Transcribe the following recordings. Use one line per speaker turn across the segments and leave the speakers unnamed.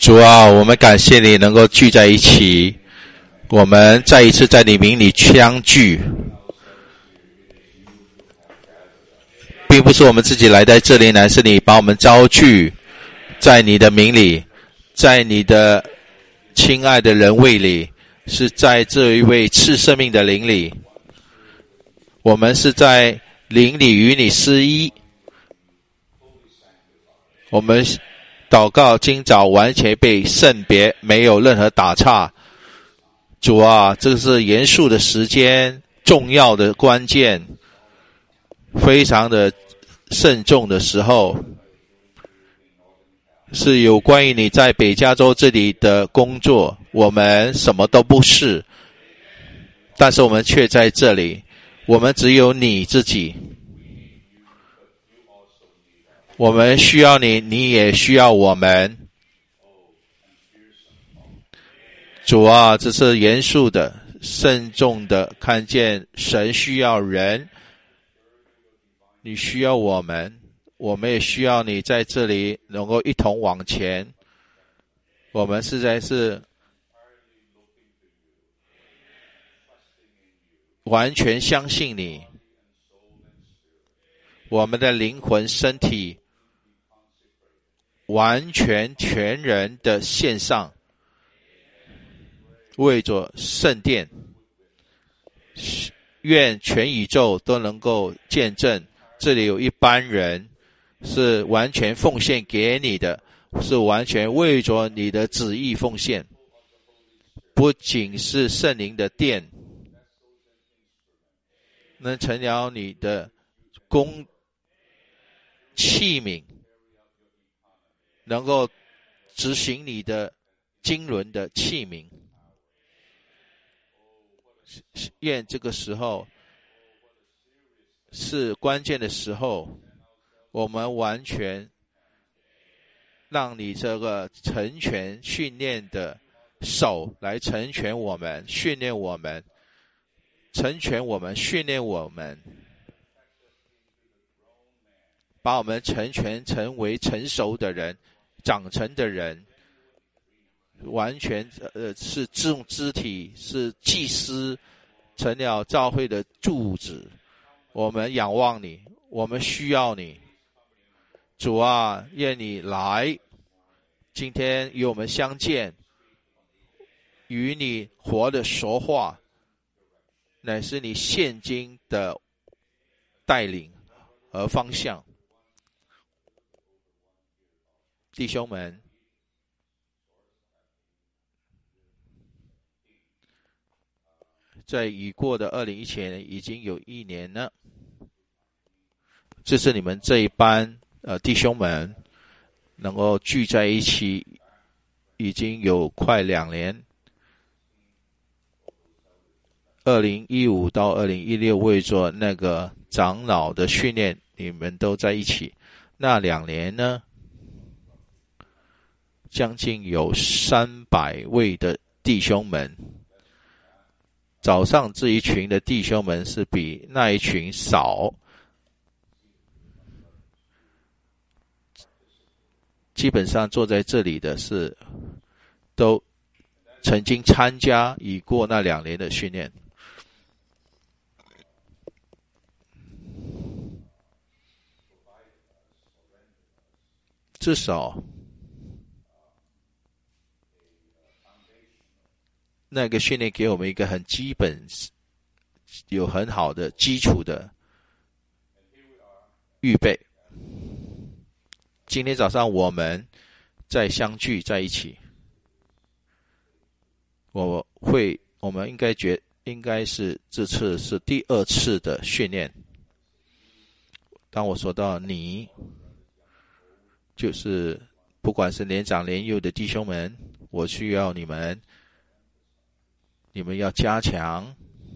主啊，我们感谢你能够聚在一起，我们再一次在你名里相聚，并不是我们自己来在这里，乃是你把我们招聚在你的名里，在你的亲爱的人位里，是在这一位赐生命的灵里，我们是在灵里与你合一。我们祷告今早完全被圣别，没有任何打岔。主啊，这是严肃的时间，重要的关键，非常的慎重的时候，是有关于你在北加州这里的工作。我们什么都不是，但是我们却在这里，我们只有你自己。我们需要你，你也需要我们。主啊，这是严肃的、慎重的看见神需要人，你需要我们，我们也需要你在这里能够一同往前。我们实在是完全相信你，我们的灵魂、身体完全全人的献上，为着圣殿，愿全宇宙都能够见证，这里有一班人是完全奉献给你的，是完全为着你的旨意奉献，不仅是圣灵的殿，能成了你的器皿，能够执行你的经纶的器皿。愿这个时候是关键的时候，我们完全让你这个成全训练的手来成全我们，训练我们，成全我们，训练我们，把我们成全成为成熟的人，长成的人，完全是这种肢体，是祭司，成了教会的柱子。我们仰望你，我们需要你。主啊，愿你来，今天与我们相见，与你活的说话，乃是你现今的带领和方向。弟兄们，在已过的2017年已经有1年了，这是你们这一班弟兄们能够聚在一起，已经有快2年。2015到2016为做那个长老的训练，你们都在一起。那2年呢，将近有300位的弟兄们。早上这一群的弟兄们是比那一群少，基本上坐在这里的是都曾经参加已过那2年的训练。至少那个训练给我们一个很基本，有很好的基础的预备。今天早上我们再相聚在一起，我们应该是这次是第2次的训练。当我说到你，就是不管是年长年幼的弟兄们，我需要你们要加强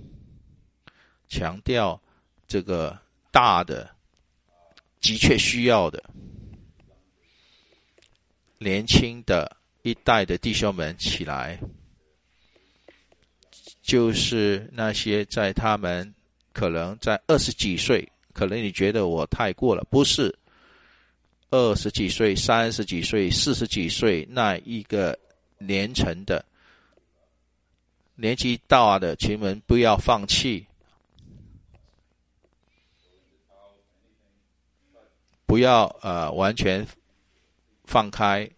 调这个大的的确需要的年轻的一代的弟兄们起来，就是那些在他们可能在20几岁，可能你觉得我太过了，不是 20几岁、30几岁、40几岁那一个年层的年纪大的群们不要放弃，不要完全放开。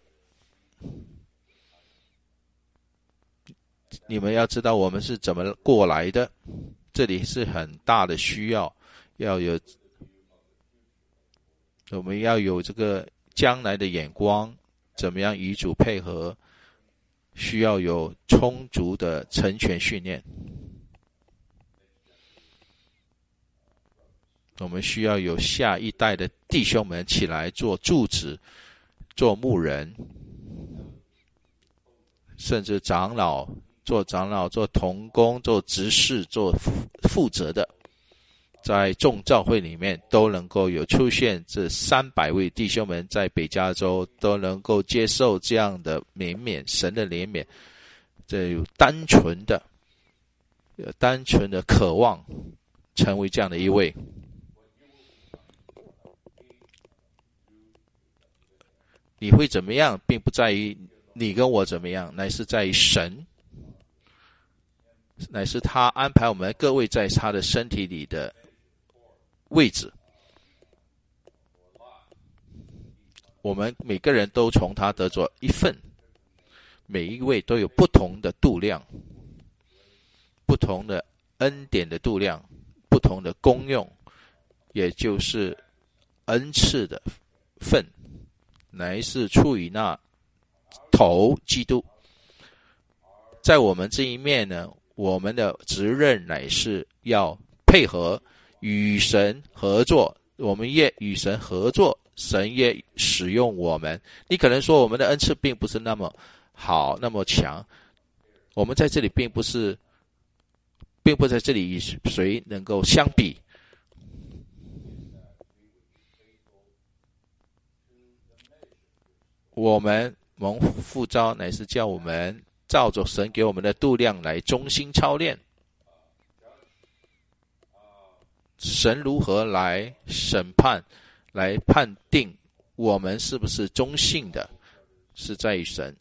你们要知道我们是怎么过来的，这里是很大的需要，我们要有这个将来的眼光，怎么样与主配合，需要有充足的成全训练。我们需要有下一代的弟兄们起来做柱子，做牧人，甚至做长老、做同工、做执事、做负责的，在众教会里面都能够有出现这300位弟兄们，在北加州都能够接受这样的怜悯，神的怜悯，这有单纯的渴望成为这样的一位。你会怎么样，并不在于你跟我怎么样，乃是在于神，乃是他安排我们各位在他的身体里的位置。我们每个人都从他得着一份，每一位都有不同的度量，不同的恩典的度量，不同的功用，也就是恩赐的份，乃是出于那头基督。在我们这一面呢，我们的责任乃是要配合与神合作，我们越与神合作，神越使用我们。你可能说我们的恩赐并不是那么好那么强，我们在这里并不在这里与谁能够相比。我们蒙父召乃是叫我们照着神给我们的度量来忠心操练。神如何来审判，来判定我们是不是忠信的，是在于神。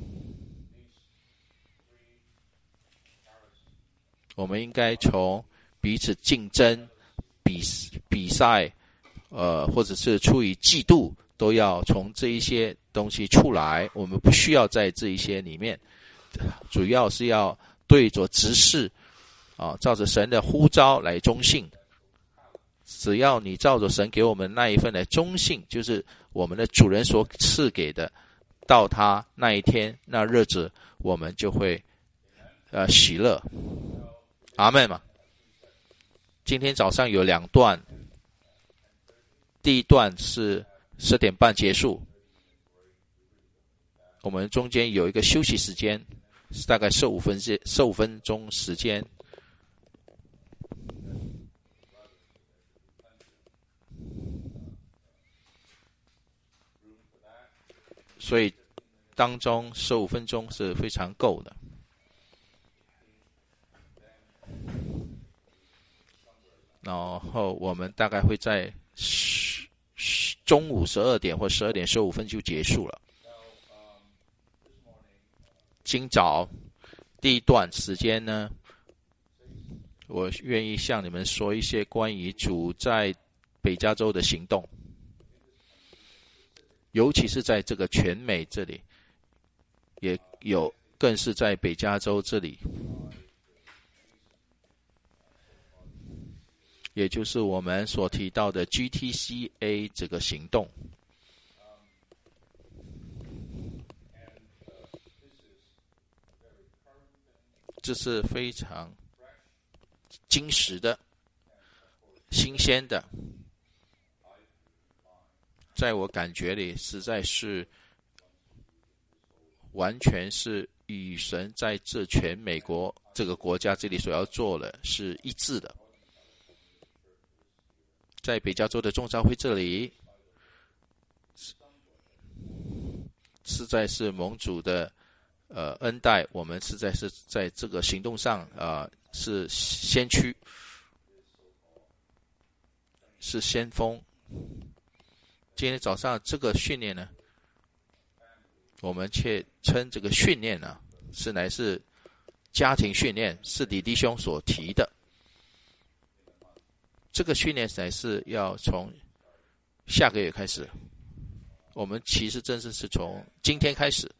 我们应该从彼此竞争、比赛，或者是出于嫉妒，都要从这一些东西出来。我们不需要在这一些里面，主要是要对着执事，照着神的呼召来忠信。只要你照着神给我们那一份的忠信，就是我们的主人所赐给的，到他那一天那日子，我们就会喜乐。阿们嘛。今天早上有2段，第一段是10点半结束，我们中间有一个休息时间，大概15分钟时间。所以当中15分钟是非常够的。然后我们大概会在中午12点或12点15分就结束了。今早第一段时间呢，我愿意向你们说一些关于主在北加州的行动，尤其是在这个全美这里，也有更是在北加州这里，也就是我们所提到的 GTCA 这个行动。这是非常精实的、新鲜的，在我感觉里实在是完全是与神在这全美国这个国家这里所要做的是一致的。在北加州的众召会这里，实在是蒙主的恩待，我们实在是在这个行动上是先驱，是先锋。 今天早上这个训练呢，我们却称这个训练呢，乃是家庭训练，是李弟兄所提的。这个训练乃是要从下个月开始，我们其实正式是从今天开始。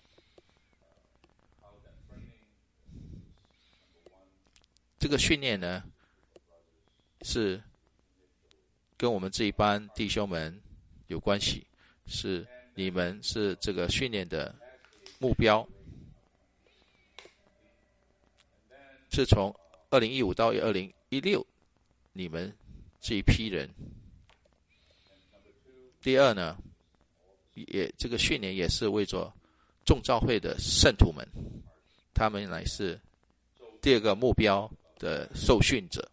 这个训练呢，是跟我们这一班弟兄们有关系，是你们是这个训练的目标，是从2015到2016你们这一批人。第二呢，这个训练也是为着众召会的圣徒们，他们乃是第二个目标的受训者。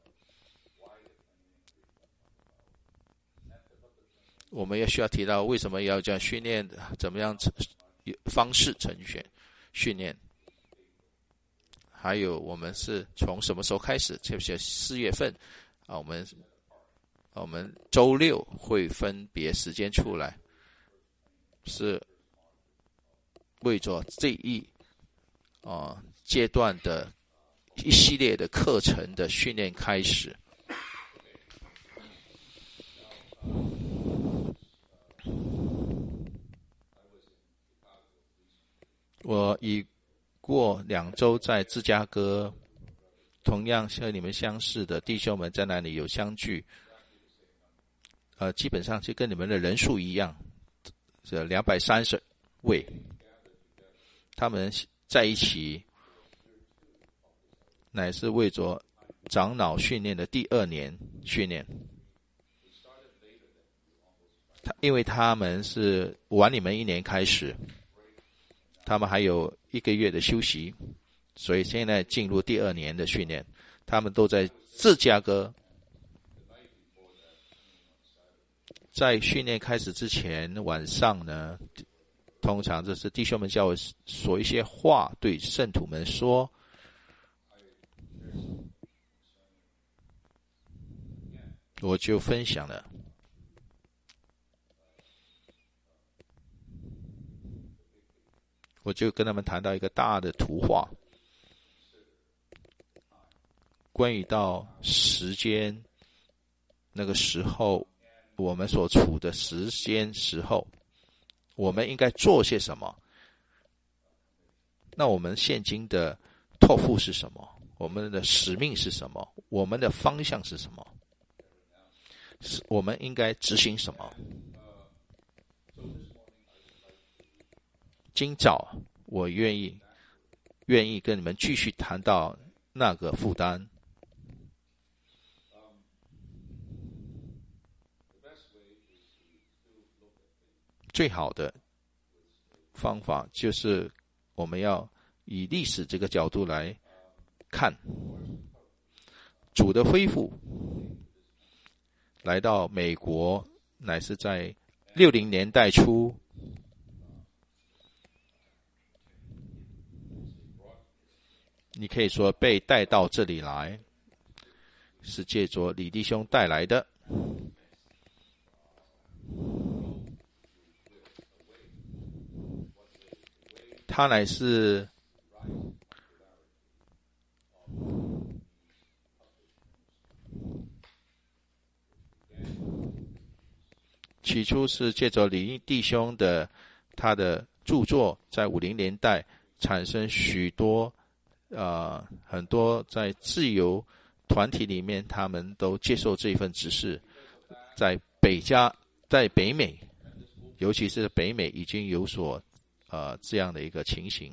我们也需要提到为什么要这样训练，怎么样方式成全训练，还有我们是从什么时候开始，就是4月份我们周六会分别时间出来，是为着这一阶段的一系列的课程的训练开始。我已过2周在芝加哥，同样和你们相似的弟兄们在那里有相聚，基本上就跟你们的人数一样，这230位，他们在一起，乃是为着长老训练的第2年训练。因为他们是晚你们1年开始，他们还有1个月的休息，所以现在进入第2年的训练。他们都在芝加哥。在训练开始之前晚上呢，通常这是弟兄们叫我说一些话对圣徒们说。我就分享了。我就跟他们谈到一个大的图画，关于到时间，那个时候我们所处的时候，我们应该做些什么？那我们现今的托付是什么？我们的使命是什么？我们的方向是什么？我们应该执行什么？今早我愿意跟你们继续谈到那个负担。最好的方法就是我们要以历史这个角度来看主的恢复。来到美国乃是在60年代初，你可以说被带到这里来，是借着李弟兄带来的。他乃是起初是借着李弟兄的他的著作，在50年代产生许多很多在自由团体里面，他们都接受这一份指示。在北美，尤其是北美已经有所这样的一个情形。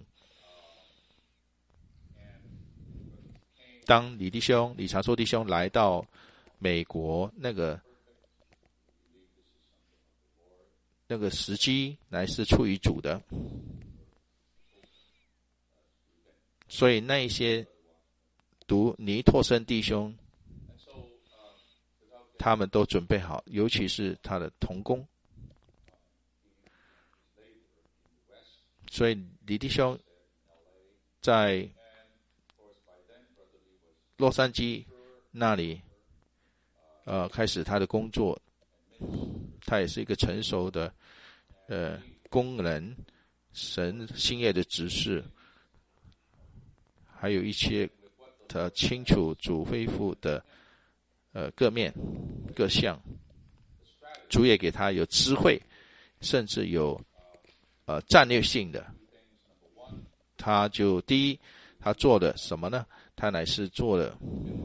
当李长寿弟兄来到美国，那个时机乃是出于主的，所以那一些读尼托生弟兄，他们都准备好，尤其是他的同工。所以李弟兄在洛杉矶那里开始他的工作， 他也是一个成熟的工人，神兴业的指示，还有一些他清楚主恢复的各面各项，主也给他有智慧，甚至有战略性的。他就第一，他做的什么呢？他乃是做了，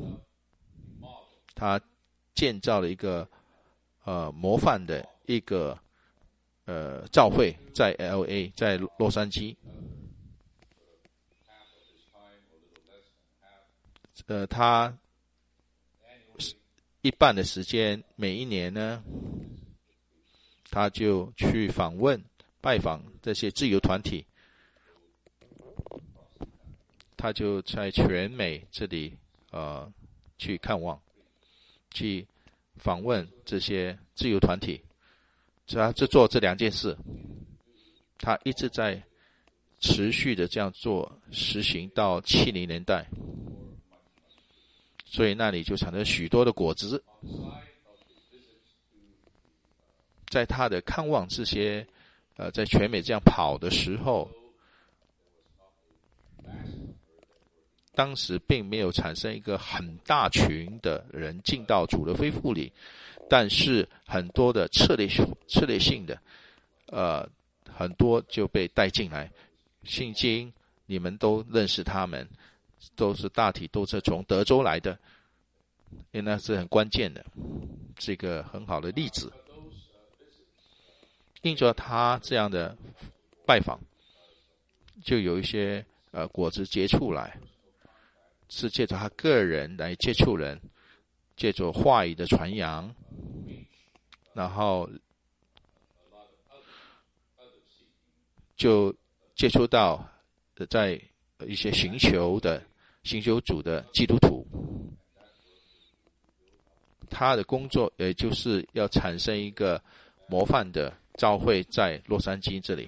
他建造了一个模范的一个教会，在 LA， 在洛杉矶。他一半的时间，每一年呢，他就去拜访这些自由团体，他就在全美这里去看望，去访问这些自由团体。他就做这2件事，他一直在持续的这样做，实行到70年代。所以那里就产生许多的果子。在他的看望这些在全美这样跑的时候，当时并没有产生一个很大群的人进到主的恢复里，但是很多的策略性的很多就被带进来。信经你们都认识他们，大体都是从德州来的，因为那是很关键的，是一个很好的例子。因着他这样的拜访，就有一些果子结出来，是借着他个人来接触人，借着话语的传扬，然后就接触到在一些寻求主的基督徒。他的工作也就是要产生一个模范的教会在洛杉矶这里，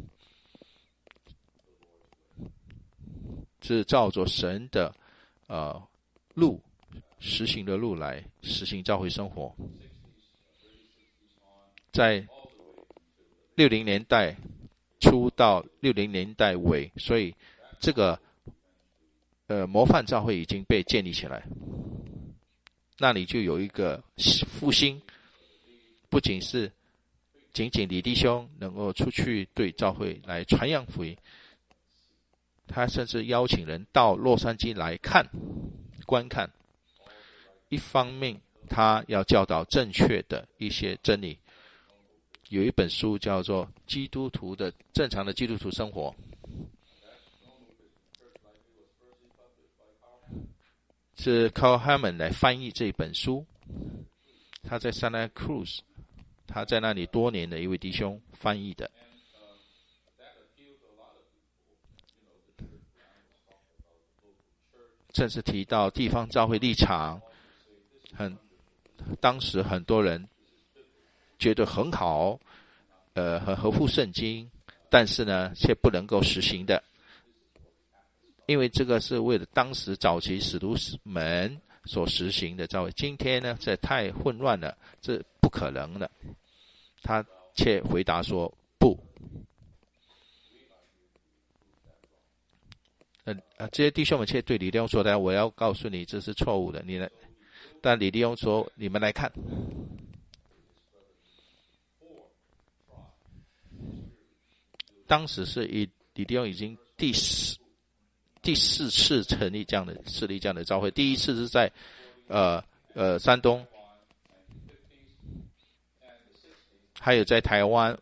是照着神的路，实行的路来实行教会生活。在60年代初到60年代尾，所以这个模范教会已经被建立起来。那里就有一个复兴，不仅是仅李弟兄能够出去对教会来传扬福音，他甚至邀请人到洛杉矶来观看。一方面他要教导正确的一些真理，有一本书叫做《正常的基督徒生活》，是 Carl Hammond 来翻译这本书。他在 Santa Cruz， 他在那里多年的一位弟兄翻译的。正是提到地方教会立场，当时很多人觉得很好，很合乎圣经，但是呢，却不能够实行的。因为这个是为了当时早期使徒们所实行的教会，今天呢，这太混乱了，这不可能的。他却回答说不。这些弟兄们却对李弟兄说的，我要告诉你这是错误的。但李弟兄说，你们来看。当时是李弟兄已经第四次设立这样的教会。第一次是在山东，还有在台湾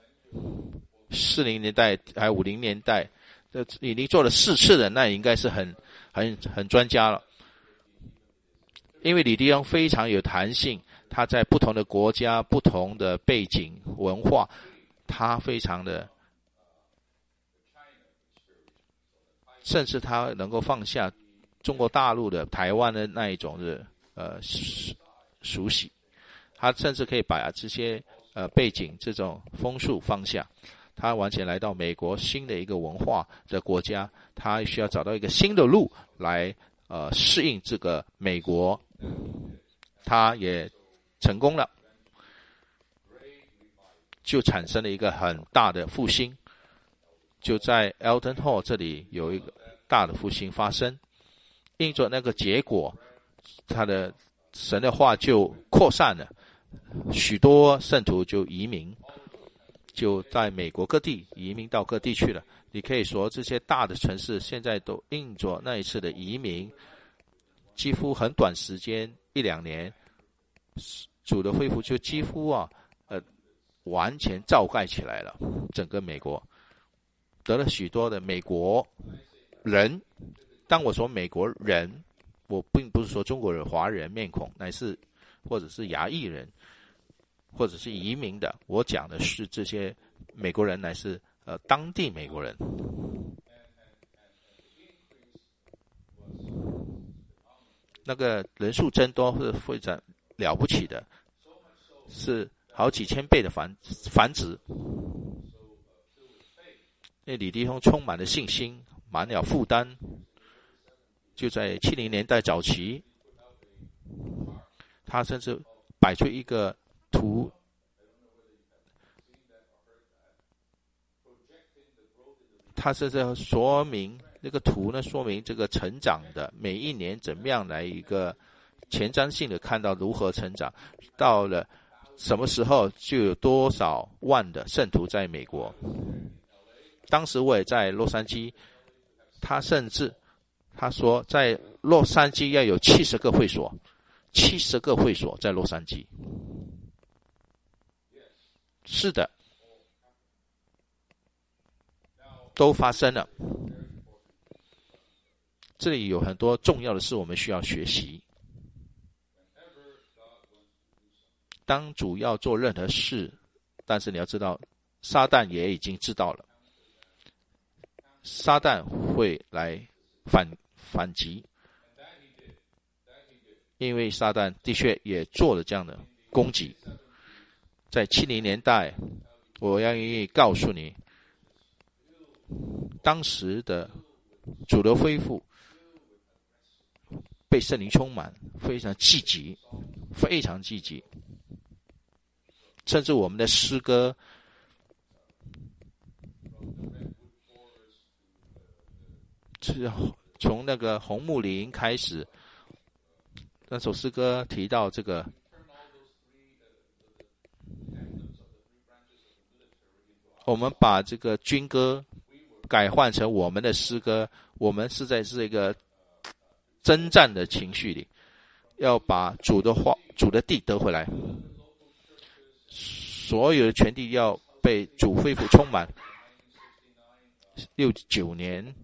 40年代还有50年代，已经做了4次的，那应该是很专家了。因为李弟兄非常有弹性，他在不同的国家、不同的背景文化，他非常的，甚至他能够放下中国大陆的台湾的那一种的熟悉，他甚至可以把这些背景这种风俗放下。他完全来到美国新的一个文化的国家，他需要找到一个新的路来适应这个美国，他也成功了。 就产生了一个很大的复兴，就在 Elton Hall 这里有一个大的复兴发生。因着那个结果，他的神的话就扩散了，许多圣徒就移民，就在美国各地移民到各地去了。你可以说这些大的城市现在都因着那一次的移民，几乎很短时间1-2年，主的恢复就几乎完全照盖起来了。整个美国得了许多的美国人，当我说美国人，我并不是说中国人、华人面孔，乃是或者是亚裔人，或者是移民的。我讲的是这些美国人，乃是当地美国人。那个人数增多是非常了不起的，是好几千倍的繁殖。那李弟兄充满了信心，满了负担。就在70年代早期，他甚至摆出一个图，他是在说明那个图呢，说明这个成长的每一年怎么样来一个前瞻性的看到如何成长，到了什么时候就有多少万的圣徒在美国。当时我也在洛杉矶，他说在洛杉矶要有70个会所，70个会所在洛杉矶。是的，都发生了。这里有很多重要的事我们需要学习。当主要做任何事，但是你要知道，撒旦也已经知道了，撒旦会来反击，因为撒旦的确也做了这样的攻击。在70年代，我要愿意告诉你，当时的主流恢复被圣灵充满，非常积极，非常积极。甚至我们的诗歌，从那个红木林开始，那首诗歌提到这个，我们把这个军歌改换成我们的诗歌，我们是在这个征战的情绪里，要把主的地得回来，所有的全地要被主恢复充满。69年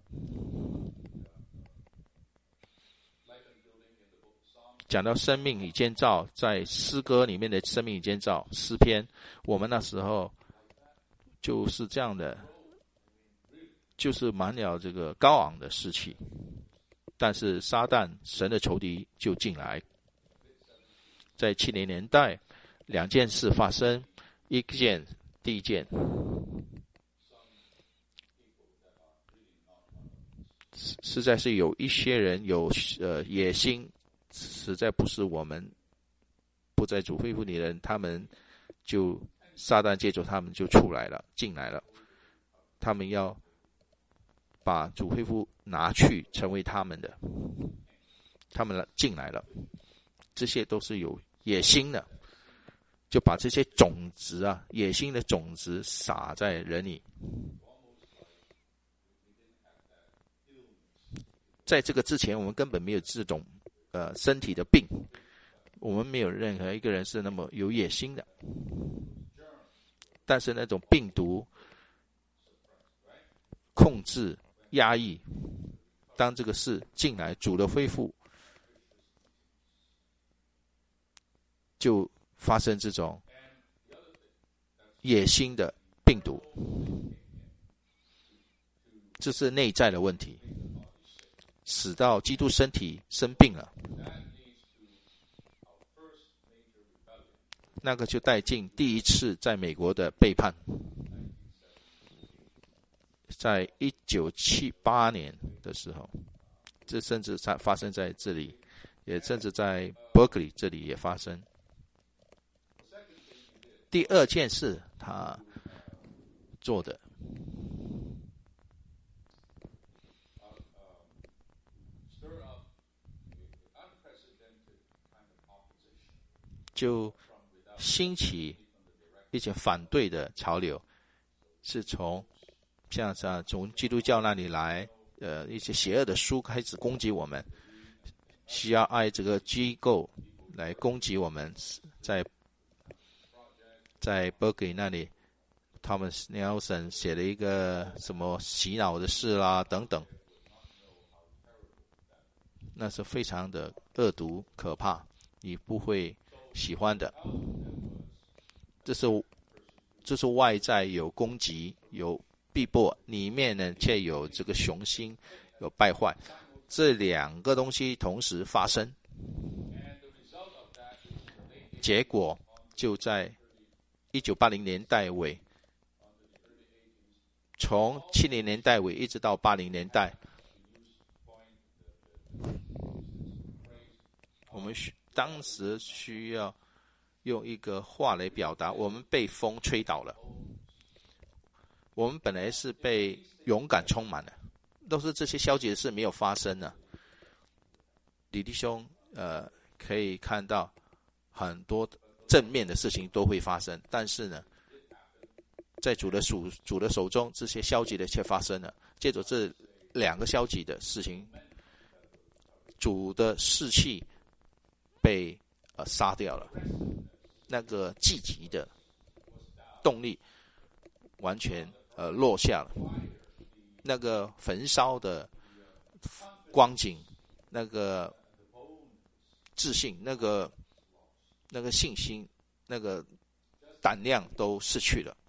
讲到生命与建造，在诗歌里面的生命与建造诗篇，我们那时候就是这样的，就是满了这个高昂的士气。但是撒旦神的仇敌就进来，在70年代2件事发生。第一件实在是有一些人有野心，实在不是我们不在主恢复里的人，他们就撒旦借助他们就进来了，他们要把主恢复拿去成为他们的，他们进来了，这些都是有野心的，就把这些种子野心的种子撒在人里。在这个之前，我们根本没有这种身体的病，我们没有任何一个人是那么有野心的。但是那种病毒控制、压抑，当这个事进来，主的恢复，就发生这种野心的病毒，这是内在的问题，使到基督身体生病了，那个就带进第一次在美国的背叛，在1978年的时候，这甚至发生在这里，也甚至在 Berkeley 这里也发生。第二件事他做的。就兴起一些反对的潮流，是从从基督教那里来，一些邪恶的书开始攻击我们，需要爱这个机构来攻击我们。在 Berkeley 那里，Thomas Nelson 写了一个什么洗脑的事啦等等，那是非常的恶毒可怕，你不会喜欢的。这是外在有攻击有逼迫，里面呢却有这个雄心有败坏，这两个东西同时发生，结果就在1980年代尾，从70年代尾一直到80年代，我们当时需要用一个话来表达，我们被风吹倒了。我们本来是被勇敢充满了，都是这些消极的事没有发生呢。李弟兄可以看到很多正面的事情都会发生，但是呢，在主的手中，这些消极的却发生了。借着这两个消极的事情，主的士气被杀掉了，那个积极的动力完全落下了，那个焚烧的光景，那个自信，那个信心，那个胆量都失去了。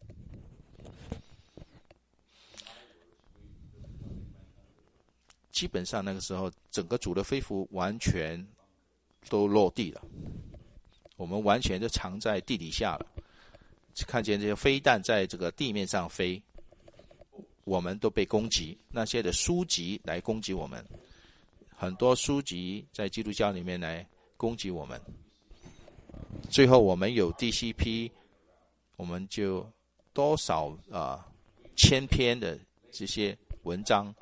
基本上那个时候，整个主的恢复完全都落地了，我们完全就藏在地底下了，看见这些飞弹在这个地面上飞，我们都被攻击，那些的书籍来攻击我们，很多书籍在基督教里面来攻击我们。最后我们有 DCP， 我们就多少千篇的这些文章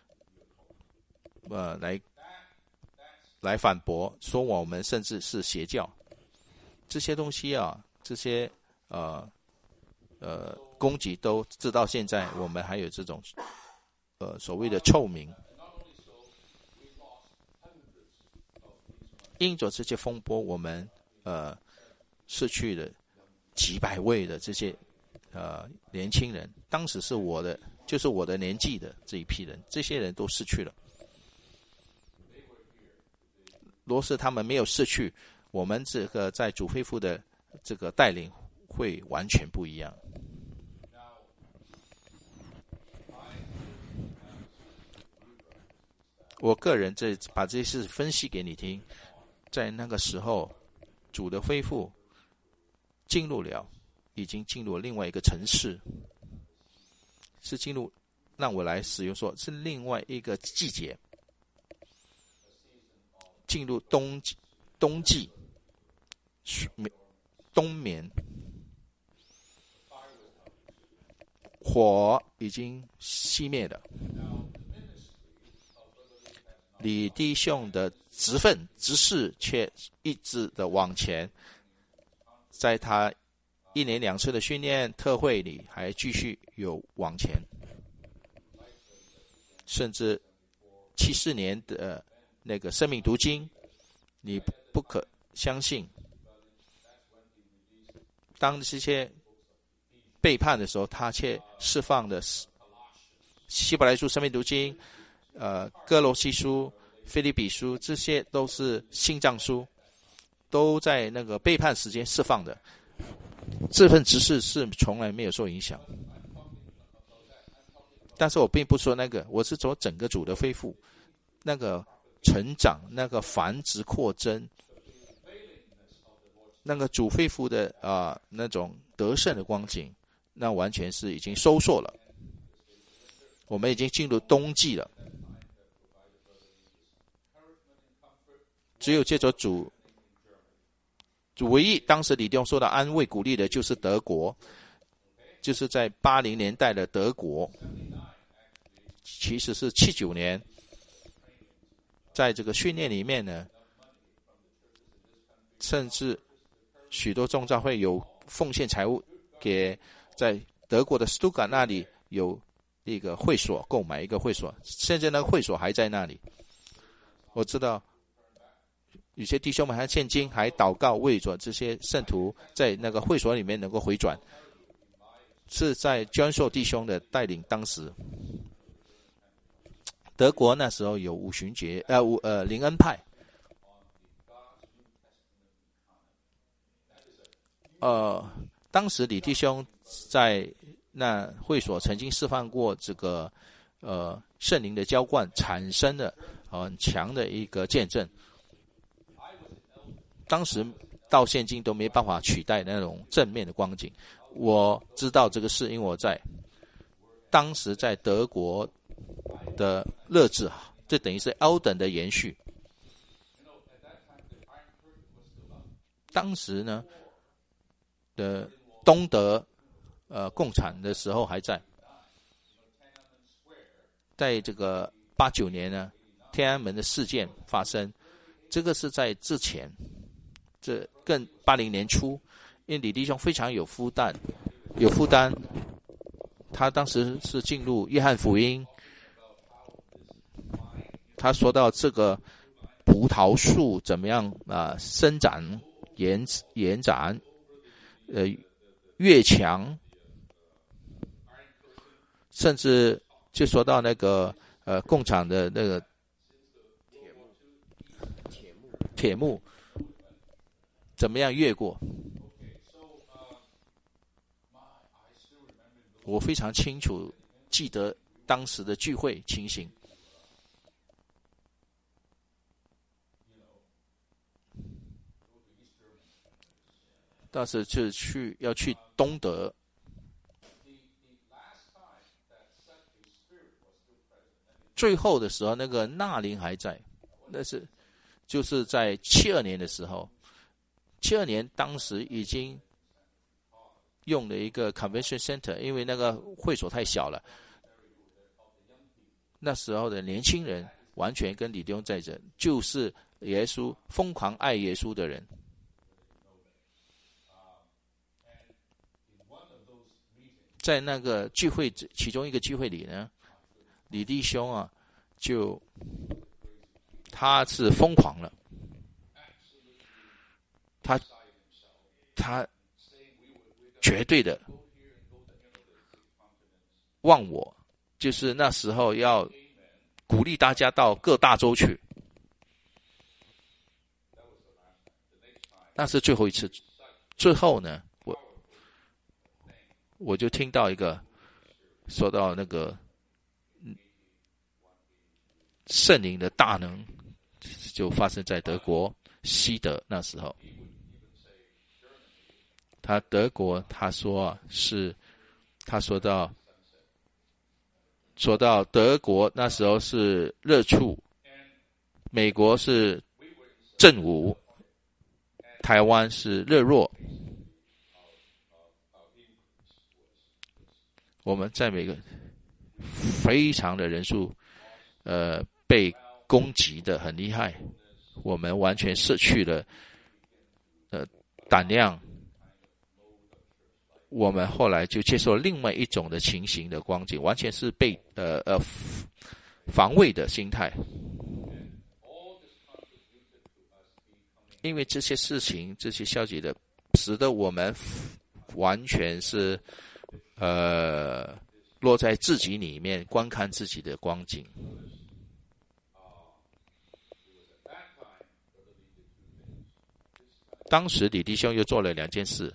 来反驳，说我们甚至是邪教。这些东西这些攻击都直到现在，我们还有这种所谓的臭名。因着这些风波，我们失去了几百位的这些年轻人，当时是就是我的年纪的这一批人，这些人都失去了。若是他们没有失去，我们这个在主恢复的这个带领会完全不一样。我个人把这些事分析给你听，在那个时候，主的恢复已经进入另外一个层次，是进入，让我来使用说，是另外一个季节，进入冬季，冬眠，火已经熄灭了。李弟兄的执事却一直的往前，在他1年2次的训练特会里还继续有往前，甚至74年的那个生命读经，你不可相信，当这些背叛的时候，他却释放的希伯来书、生命读经、哥罗西书、腓立比书，这些都是信藏书，都在那个背叛时间释放的。这份执事是从来没有受影响。但是我并不说那个，我是说整个主的恢复，那个成长，那个繁殖扩增，那个主恢复的那种得胜的光景，那完全是已经收缩了。我们已经进入冬季了，只有借着主唯一当时李弟兄说的安慰鼓励的就是德国， 就是在80年代的德国，其实是79年，在这个训练里面呢，甚至许多宗教会有奉献财物给在德国的斯图加那里有一个会所，购买一个会所，现在那个会所还在那里。我知道有些弟兄们还现今还祷告为着这些圣徒在那个会所里面能够回转，是在捐授弟兄的带领。当时德国那时候有五旬节灵恩派，当时李弟兄在那会所曾经释放过这个圣灵的浇灌，产生了很强的一个见证。当时到现今都没办法取代那种正面的光景。我知道这个事，因为我当时在德国的乐治，这等于是 Elden 的延续。当时呢的东德共产的时候还在这个89年呢，天安门的事件发生，这个是在之前，这更80年初，因为李弟兄非常有负担，他当时是进入约翰福音，他说到这个葡萄树怎么样生长延展，越强，甚至就说到那个共产的那个铁幕怎么样越过。我非常清楚记得当时的聚会情形。当时就要去东德，最后的时候那个纳林还在，就是在72年的时候，72年当时已经用了一个 convention center， 因为那个会所太小了，那时候的年轻人完全跟李弟兄在这，就是耶稣疯狂爱耶稣的人。在那个聚会其中一个聚会里呢，李弟兄他是疯狂了，他绝对的忘我，就是那时候要鼓励大家到各大洲去，那是最后一次。最后呢，我就听到一个说到那个圣灵的大能就发生在德国西德。那时候德国他说到德国那时候是热处，美国是正午，台湾是热弱。我们在每个非常的人数被攻击的很厉害，我们完全失去了胆量。我们后来就接受另外一种的情形的光景，完全是被防卫的心态。因为这些事情，这些消极的，使得我们完全是落在自己里面观看自己的光景。当时李弟兄又做了2件事，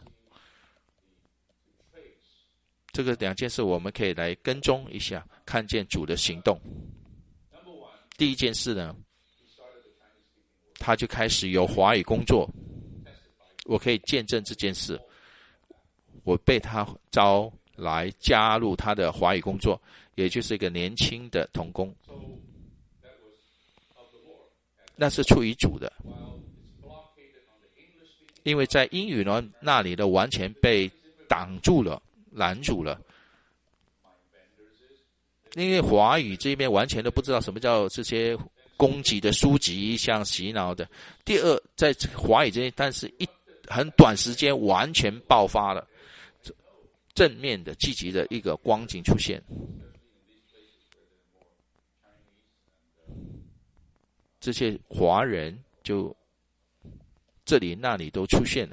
这个2件事我们可以来跟踪一下，看见主的行动。第一件事呢，他就开始有华语工作，我可以见证这件事。我被他招来加入他的华语工作，也就是一个年轻的同工，那是出于主的。因为在英语呢那里的完全被挡住了， 拦阻了。因为华语这边完全都不知道什么叫这些攻击的书籍，像洗脑的。第二，在华语这边，但是很短时间完全爆发了正面的积极的一个光景出现。这些华人就这里那里都出现了，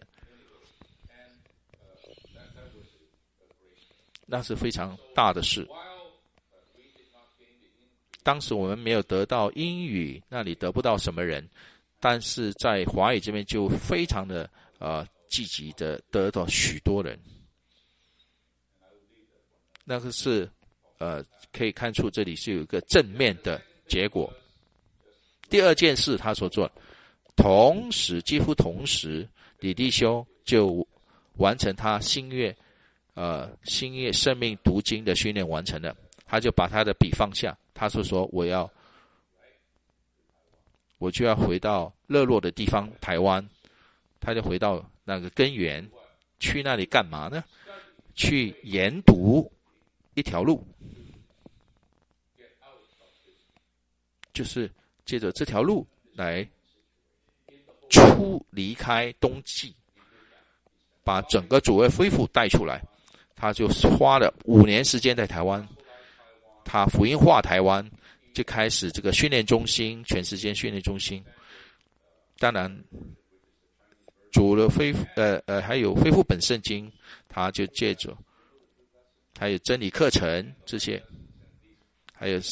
那是非常大的事。当时我们没有得到英语，那里得不到什么人，但是在华语这边就非常的积极的得到许多人。那个是可以看出这里是有一个正面的结果。第二件事他所做，几乎同时，李弟兄就完成他新月生命读经的训练完成了。他就把他的笔放下，他说我就要回到热络的地方台湾。他就回到那个根源，去那里干嘛呢？去研读一条路，就是借着这条路来离开冬季，把整个主日恢复带出来。他就花了5年时间在台湾，他福音化台湾，就开始这个训练中心，全时间训练中心。当然主了还有恢复本圣经，他就借着还有真理课程这些，还有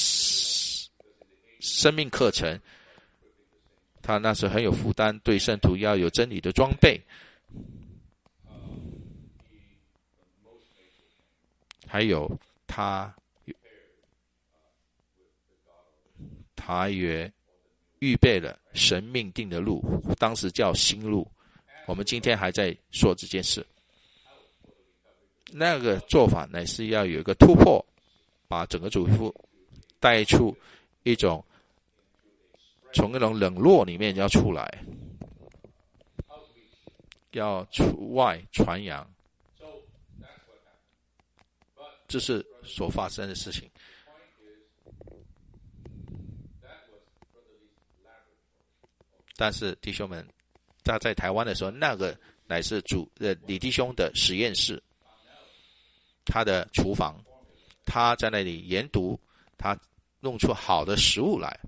生命课程，他那时候很有负担，对圣徒要有真理的装备。还有他也预备了神命定的路，当时叫新路，我们今天还在说这件事。那个做法乃是要有一个突破，把整个主妇带出一种从那种冷落里面要出来，要出外传扬，这是所发生的事情。但是弟兄们，他在台湾的时候，那个乃是李弟兄的实验室，他的厨房，他在那里研读，他弄出好的食物来。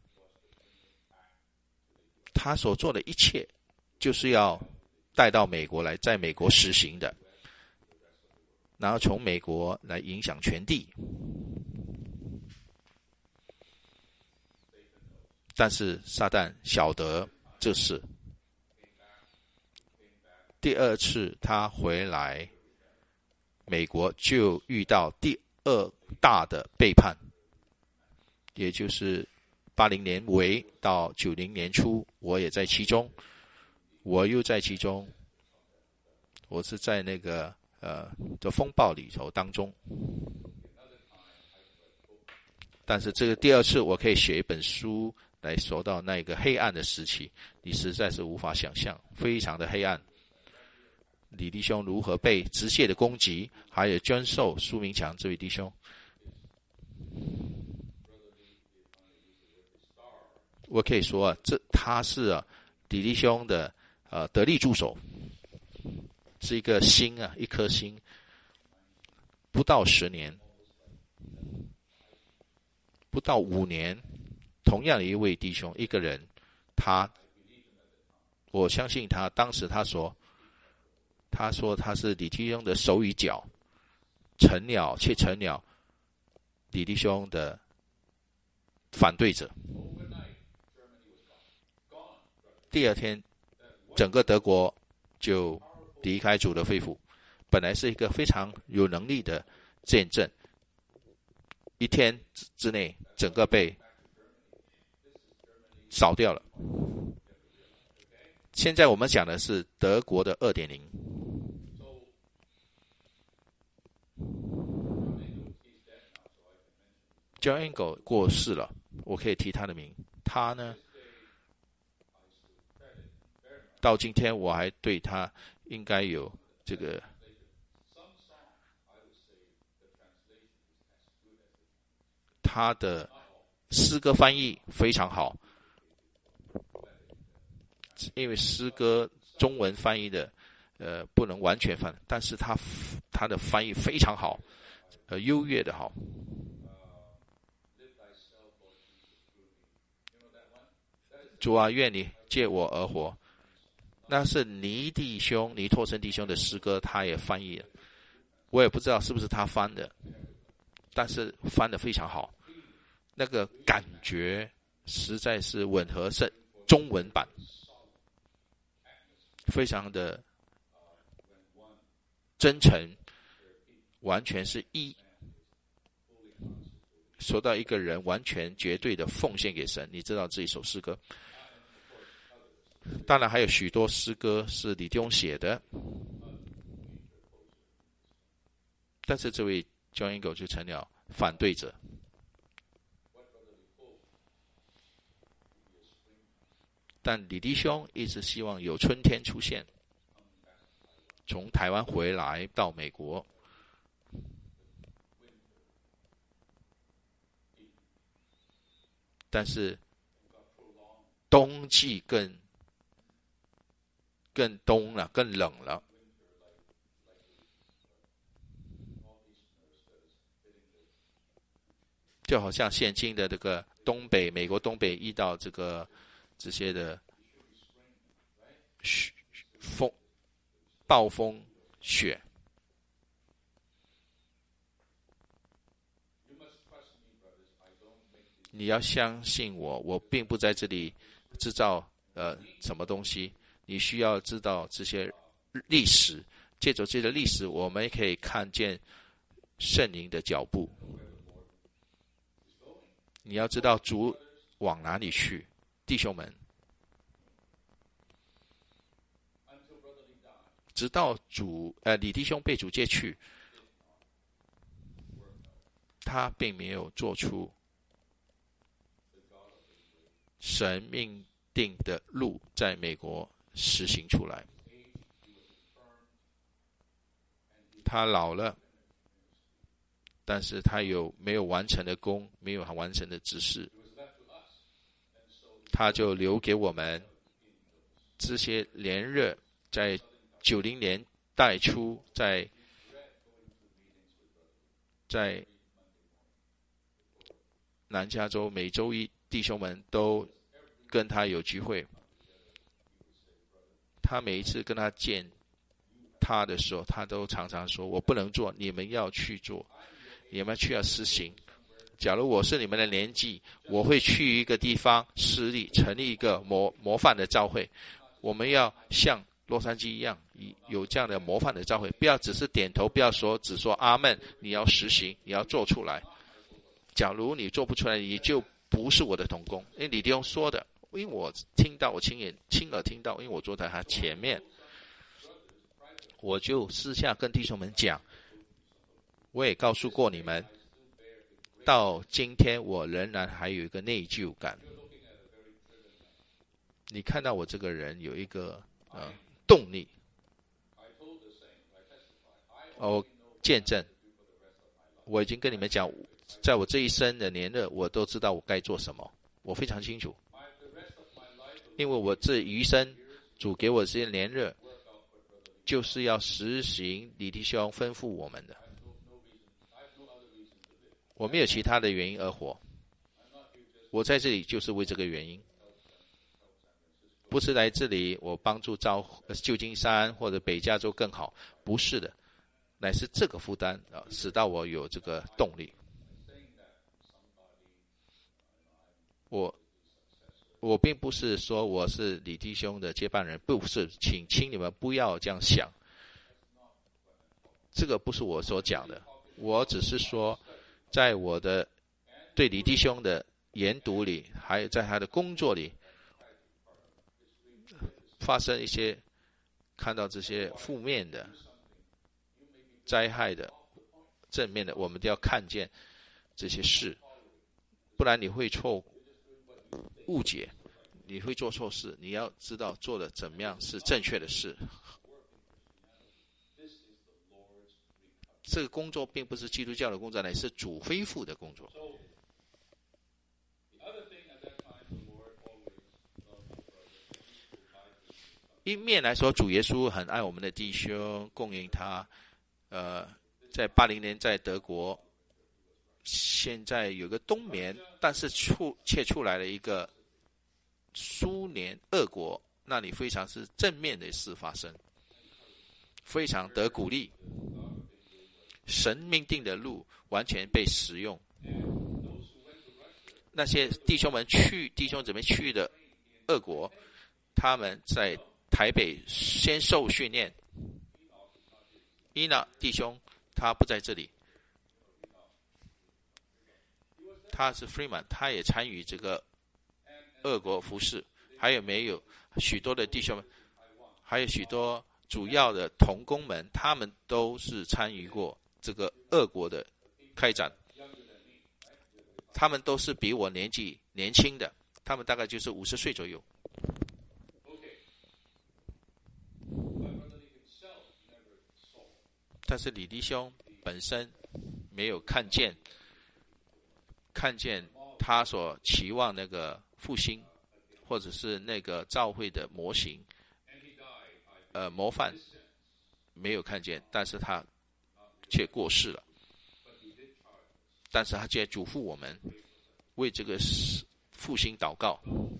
他所做的一切就是要带到美国来，在美国实行的，然后从美国来影响全地。但是撒旦晓得这事。第二次他回来美国，就遇到第二大的背叛，也就是80年尾到90年初，我也在其中，我又在其中，我是在那个的风暴里头当中。但是这个第二次我可以写一本书来说到那个黑暗的时期，你实在是无法想象，非常的黑暗。李弟兄如何被直线的攻击，还有捐授苏明强这位弟兄，我可以说他是李弟兄的得力助手，是一个星一颗星。不到10年，不到5年，同样的一位弟兄，一个人，我相信他当时他说他是李弟兄的手与脚，成了李弟兄的反对者。第二天，整个德国就离开主的肺腑。本来是一个非常有能力的见证，一天之内整个被扫掉了。现在我们讲的是德国的 2.0。John Engel 过世了，我可以提他的名。他呢，到今天我还对他应该有这个他的诗歌翻译非常好，因为诗歌中文翻译的不能完全翻，但是他的翻译非常好，优越的好。主啊，愿你借我而活。那是尼托生弟兄的诗歌，他也翻译了，我也不知道是不是他翻的，但是翻得非常好，那个感觉实在是吻合是中文版，非常的真诚，完全是说到一个人完全绝对的奉献给神。你知道这一首诗歌，当然还有许多诗歌是李弟兄写的，但是这位 John Ingle 就成了反对者。但李弟兄一直希望有春天出现，从台湾回来到美国，但是冬季更冬了，更冷了。就好像现今的这个美国东北遇到这些的暴风雪，你要相信我，我并不在这里制造什么东西。你需要知道这些历史，借着这些历史，我们可以看见圣灵的脚步。你要知道主往哪里去，弟兄们，直到李弟兄被主接去，他并没有做出神命定的路在美国实行出来。他老了，但是他没有完成的功，没有完成的指示，他就留给我们这些连热，在90年代初，在南加州每周一弟兄们都跟他有聚会。他每一次跟他见他的时候，他都常常说，我不能做，你们要去做，你们要实行。假如我是你们的年纪，我会去一个地方施力，成立一个模范的教会。我们要像洛杉矶一样，有这样的模范的教会，不要只是点头，不要只说阿们，你要实行，你要做出来。假如你做不出来，你就不是我的同工。因为李弟兄说的，因为我亲耳听到，因为我坐在他前面，我就私下跟弟兄们讲，我也告诉过你们，到今天我仍然还有一个内疚感。你看到我这个人有一个动力，见证，我已经跟你们讲，在我这一生的年日，我都知道我该做什么，我非常清楚。因为我这余生主给我这些年日，就是要实行李弟兄吩咐我们的，我没有其他的原因而活。我在这里就是为这个原因，不是来这里我帮助旧金山或者北加州更好，不是的，乃是这个负担使到我有这个动力。我并不是说我是李弟兄的接班人，不是，请你们不要这样想，这个不是我所讲的。我只是说，在我的对李弟兄的研读里，还有在他的工作里，发生一些看到这些负面的、灾害的、正面的，我们都要看见这些事，不然你会误解，你会做错事。你要知道做的怎么样是正确的事。这个工作并不是基督教的工作，乃是主恢复的工作。 一面来说，主耶稣很爱我们的弟兄，供应他。在80年在德国，现在有个冬眠，但是却出来了一个苏联俄国，那里非常是正面的事发生，非常得鼓励。神命定的路完全被使用。那些弟兄姊妹去的俄国，他们在台北先受训练。伊娜弟兄他不在这里，他是 Freeman， 他也参与这个俄国服事。还有没有许多的弟兄们，还有许多主要的同工们，他们都是参与过这个俄国的开展。他们都是比我年纪年轻的，他们大概就是50岁左右。但是李弟兄本身没有看见他所期望那个复兴，或者是那个教会的模型模范，没有看见，但是他却过世了。但是他却嘱咐我们为这个复兴祷告。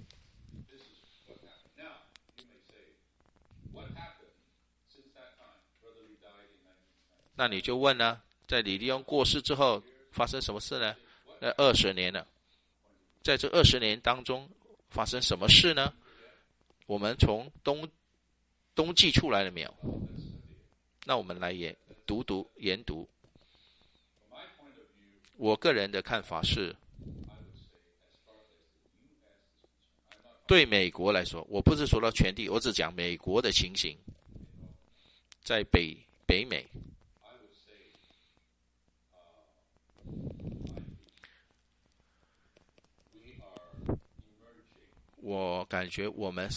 那你就问呢，在李弟兄过世之后发生什么事呢？20年了，在这20年当中发生什么事呢？我们从冬季出来了没有？那我们来研读。我个人的看法是，对美国来说，我不是说到全地，我只讲美国的情形，在北美。我感觉我们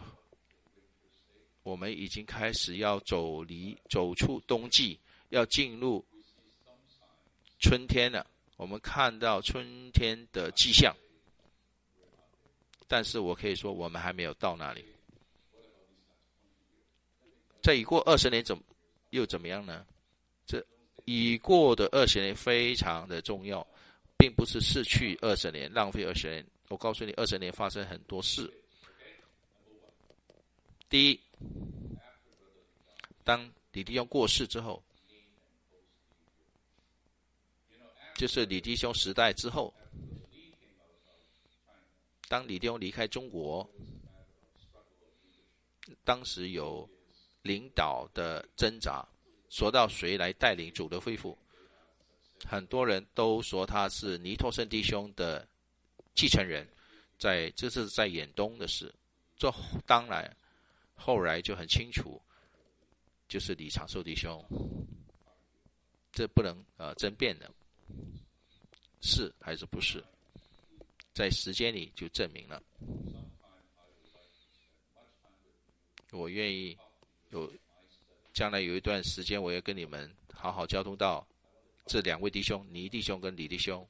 已经开始要走出冬季，要进入春天了。我们看到春天的迹象，但是我可以说我们还没有到那里。这已过20年又怎么样呢？这已过的20年非常的重要，并不是逝去20年，浪费20年。我告诉你，20年发生很多事。第一，当李弟兄过世之后，就是李弟兄时代之后，当李弟兄离开中国，当时有领导的挣扎，说到谁来带领主的恢复，很多人都说他是尼托生弟兄的继承人，这是在远东的事。这当然后来就很清楚，就是李长寿弟兄，这不能争辩的，是还是不是，在时间里就证明了。我愿意将来有一段时间，我要跟你们好好交通到这2位弟兄，倪弟兄跟李弟兄，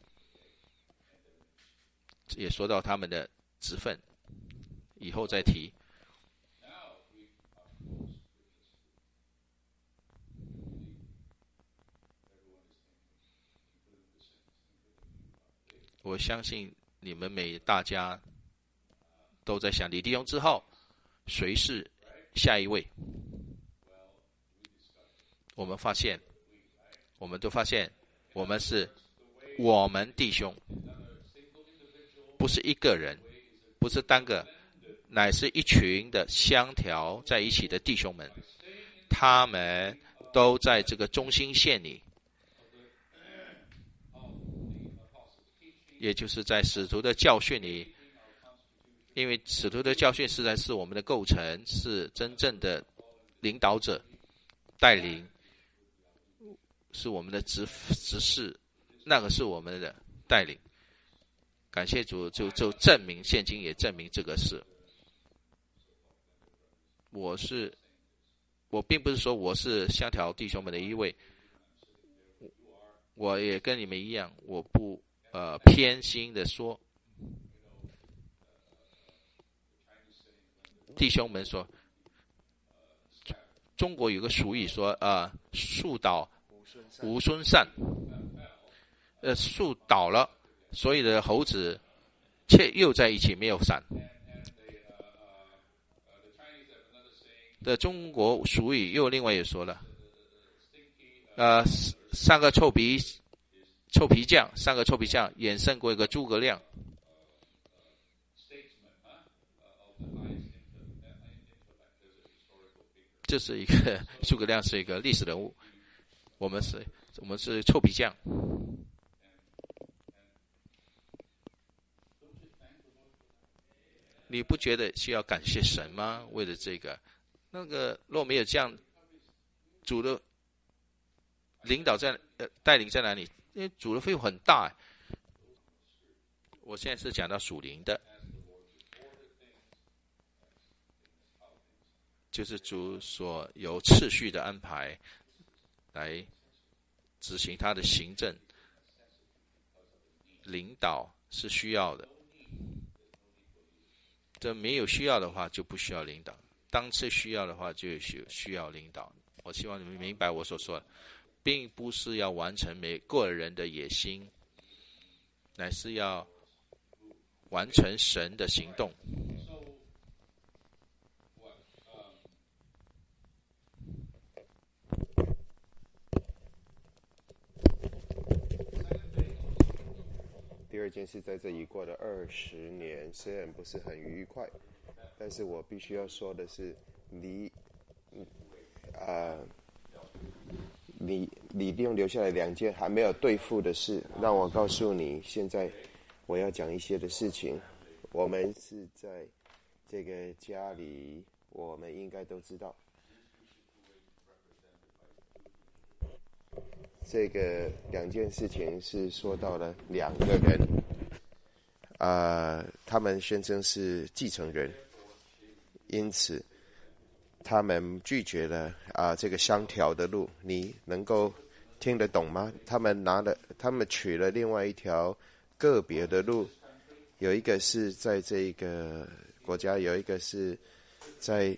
也说到他们的职分，以后再提。我相信你们大家都在想，李弟兄之后谁是下一位？我们都发现我们是我们弟兄，不是一个人，不是单个，乃是一群的相调在一起的弟兄们，他们都在这个中心线里，也就是在使徒的教训里。因为使徒的教训实在是我们的构成，是真正的领导者带领，是我们的执事，那个是我们的带领。感谢主，就证明，现今也证明这个事。我并不是说我是香条弟兄们的一位，我也跟你们一样，我不偏心的说，弟兄们说中国有个俗语说树倒猢狲散，树倒了，所有的猴子却又在一起没有散。的中国俗语又另外也说了，三个臭皮匠远胜过一个诸葛亮。这是一个诸葛亮是一个历史人物，我们是臭皮匠。你不觉得需要感谢神吗？为了这个，若没有这样，主的领导带领在哪里？因为主的费用很大。我现在是讲到属灵的，就是主所有次序的安排来执行他的行政领导是需要的。这没有需要的话就不需要领导，当次需要的话就需要领导。我希望你们明白我所说的，并不是要完成每个人的野心，乃是要完成神的行动。
第二件事，在这里过了20年，虽然不是很愉快，但是我必须要说的是，李利用留下来2件还没有对付的事，让我告诉你，现在我要讲一些的事情。我们是在这个家里，我们应该都知道，这个2件事情是说到了2个人，他们宣称是继承人，因此他们拒绝了这个相调的路。你能够听得懂吗？他们取了另外一条个别的路，有一个是在这个国家，有一个是在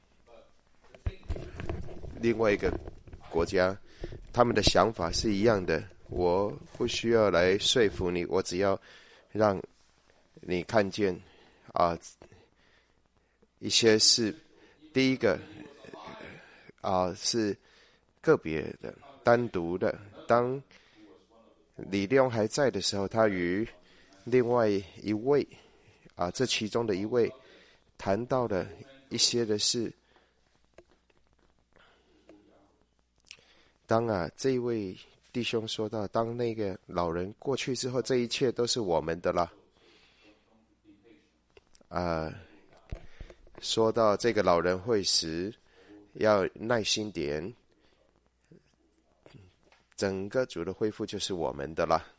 另外一个国家。他们的想法是一样的，我不需要来说服你，我只要让你看见一些是第一个是个别的单独的。当李利用还在的时候，他与另外一位这其中的一位谈到了一些的事。当这一位弟兄说到，当那个老人过去之后，这一切都是我们的了。说到这个老人会时，要耐心点，整个主的恢复就是我们的了。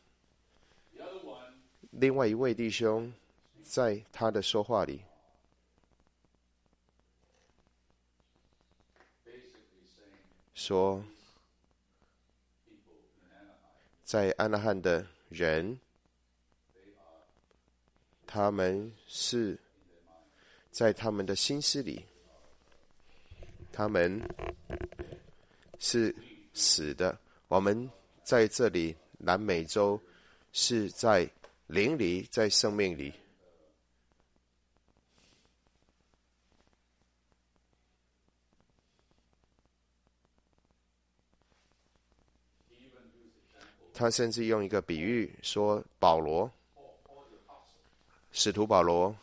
另外一位弟兄在他的说话里说，在安纳汉的人，他们是在他们的心思里，他们是死的。我们在这里南美洲是在灵里，在生命里。他甚至用一个比喻说，使徒保罗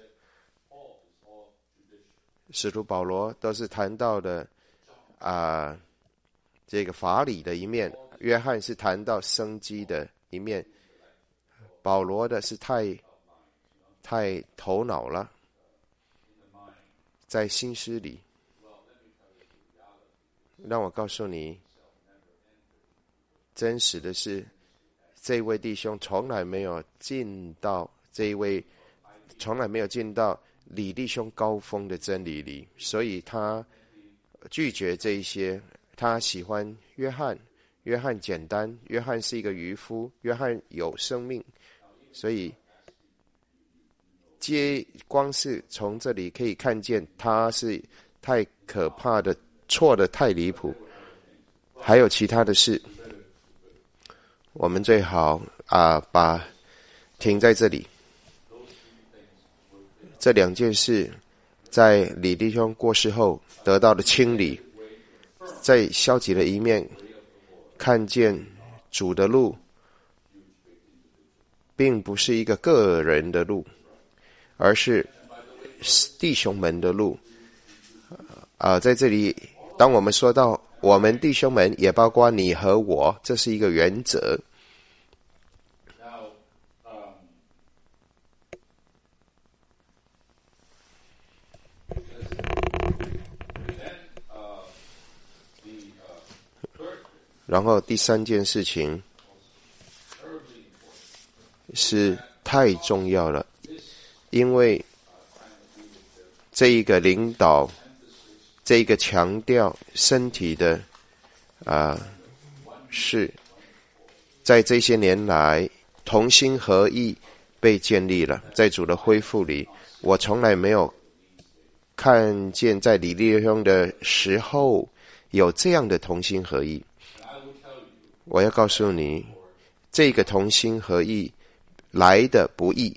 都是谈到的这个法理的一面，约翰是谈到生机的一面，保罗的是太头脑了，在心思里。让我告诉你，真实的是，这位弟兄从来没有进到李弟兄高峰的真理里，所以他拒绝这一些。他喜欢约翰简单，约翰是一个渔夫，约翰有生命，所以光是从这里可以看见他是太可怕的错的太离谱，还有其他的事，我们最好停在这里。这2件事在李弟兄过世后得到了清理，在消极的一面看见主的路并不是一个个人的路，而是弟兄们的路。在这里当我们说到我们弟兄们，也包括你和我，这是一个原则。然后第3件事情是太重要了，因为这一个领导，这一个强调身体的是在这些年来同心合意被建立了。在主的恢复里，我从来没有看见在李弟兄的时候有这样的同心合意。我要告诉你，这个同心合意来的不易，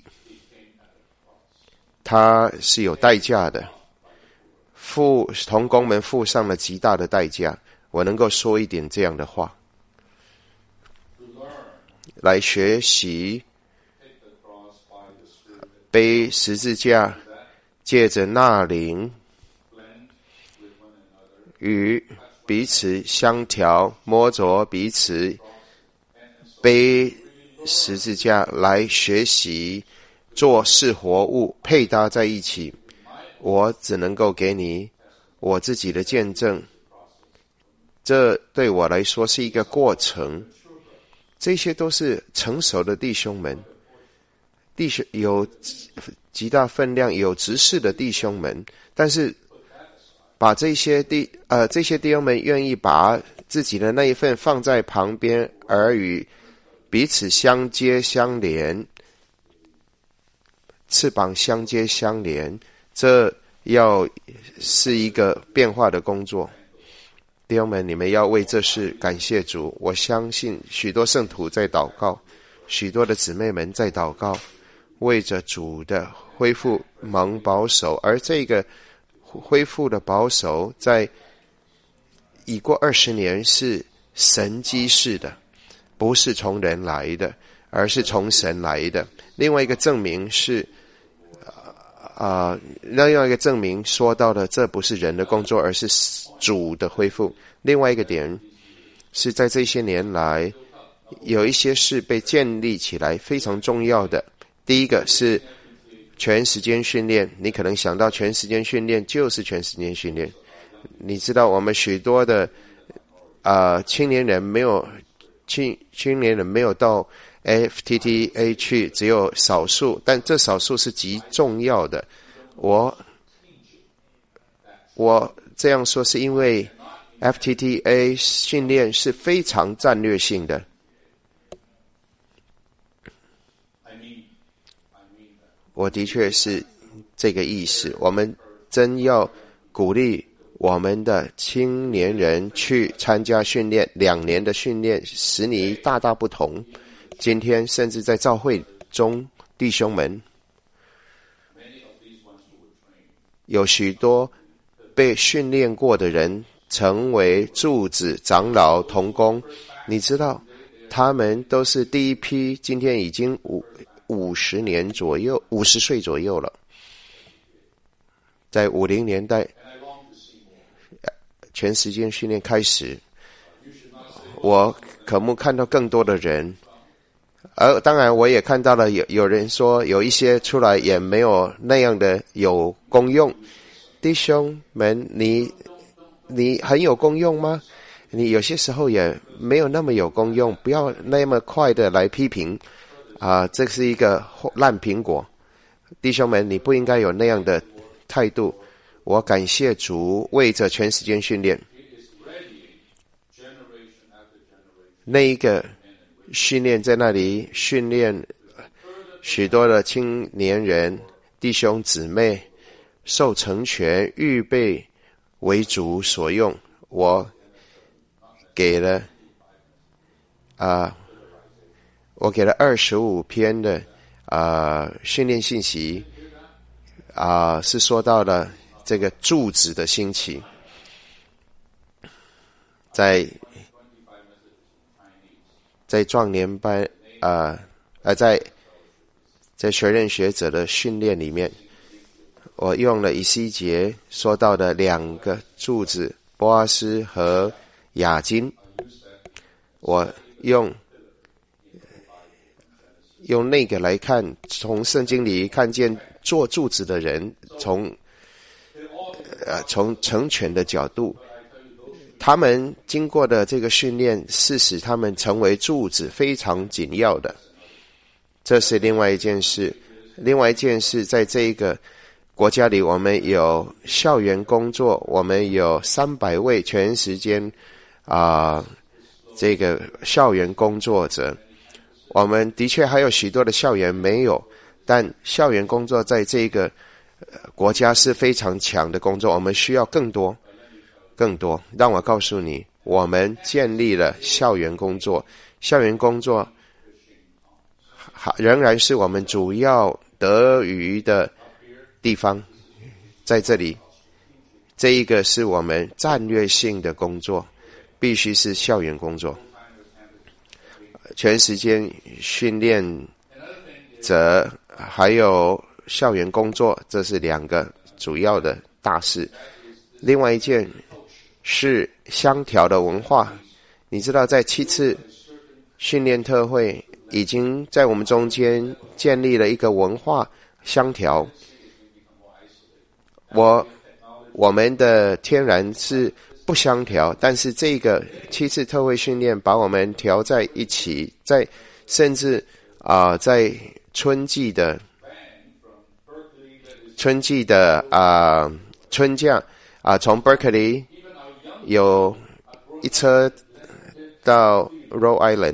它是有代价的，同工们付上了极大的代价。我能够说一点这样的话，来学习背十字架，借着纳灵与彼此相调，摸着彼此背十字架来学习做事活物配搭在一起。我只能够给你我自己的见证，这对我来说是一个过程。这些都是成熟的弟兄们，有极大分量有执事的弟兄们，但是把这些弟兄们愿意把自己的那一份放在旁边，而与彼此相接相连，翅膀相接相连，这要是一个变化的工作。弟兄们，你们要为这事感谢主。我相信许多圣徒在祷告，许多的姊妹们在祷告，为着主的恢复蒙保守。而这个恢复的保守在已过20年是神迹式的，不是从人来的，而是从神来的。另外一个证明是另外一个证明说到的，这不是人的工作，而是主的恢复。另外一个点是在这些年来有一些事被建立起来，非常重要的。第一个是全时间训练。你可能想到全时间训练就是全时间训练，你知道我们许多的青年人没有到 FTTA 去，只有少数，但这少数是极重要的。我这样说是因为 FTTA 训练是非常战略性的。我的确是这个意思。我们真要鼓励我们的青年人去参加训练，2年的训练使你大大不同。今天甚至在教会中，弟兄们有许多被训练过的人成为柱子、长老、同工。你知道他们都是第一批，今天已经50年左右，50岁左右了。在50年代全时间训练开始，我渴慕看到更多的人。而当然我也看到了有人说有一些出来也没有那样的有功用。弟兄们，你很有功用吗？你有些时候也没有那么有功用，不要那么快的来批评这是一个烂苹果。弟兄们，你不应该有那样的态度。我感谢主为着全时间训练，那一个训练在那里训练许多的青年人弟兄姊妹受成全，预备为主所用。我给了25篇的训练信息是说到了这个柱子的兴起，在壮年班在学任学者的训练里面，我用了以西结说到的2个柱子，波阿斯和雅金，我用那个来看，从圣经里看见做柱子的人，从成全的角度，他们经过的这个训练是使他们成为柱子非常紧要的。这是另外一件事。另外一件事，在这个国家里，我们有校园工作，我们有300位全时间这个校园工作者。我们的确还有许多的校园没有，但校园工作在这个国家是非常强的工作，我们需要更多。让我告诉你，我们建立了校园工作，校园工作仍然是我们主要得鱼的地方。在这里，这一个是我们战略性的工作，必须是校园工作。全时间训练者还有校园工作，这是2个主要的大事。另外一件是香条的文化。你知道，在7次训练特会已经在我们中间建立了一个文化香条。我们的天然是不相调，但是这个7次特会训练把我们调在一起，甚至在春季的春假从 Berkeley 有一车到 Rhode Island，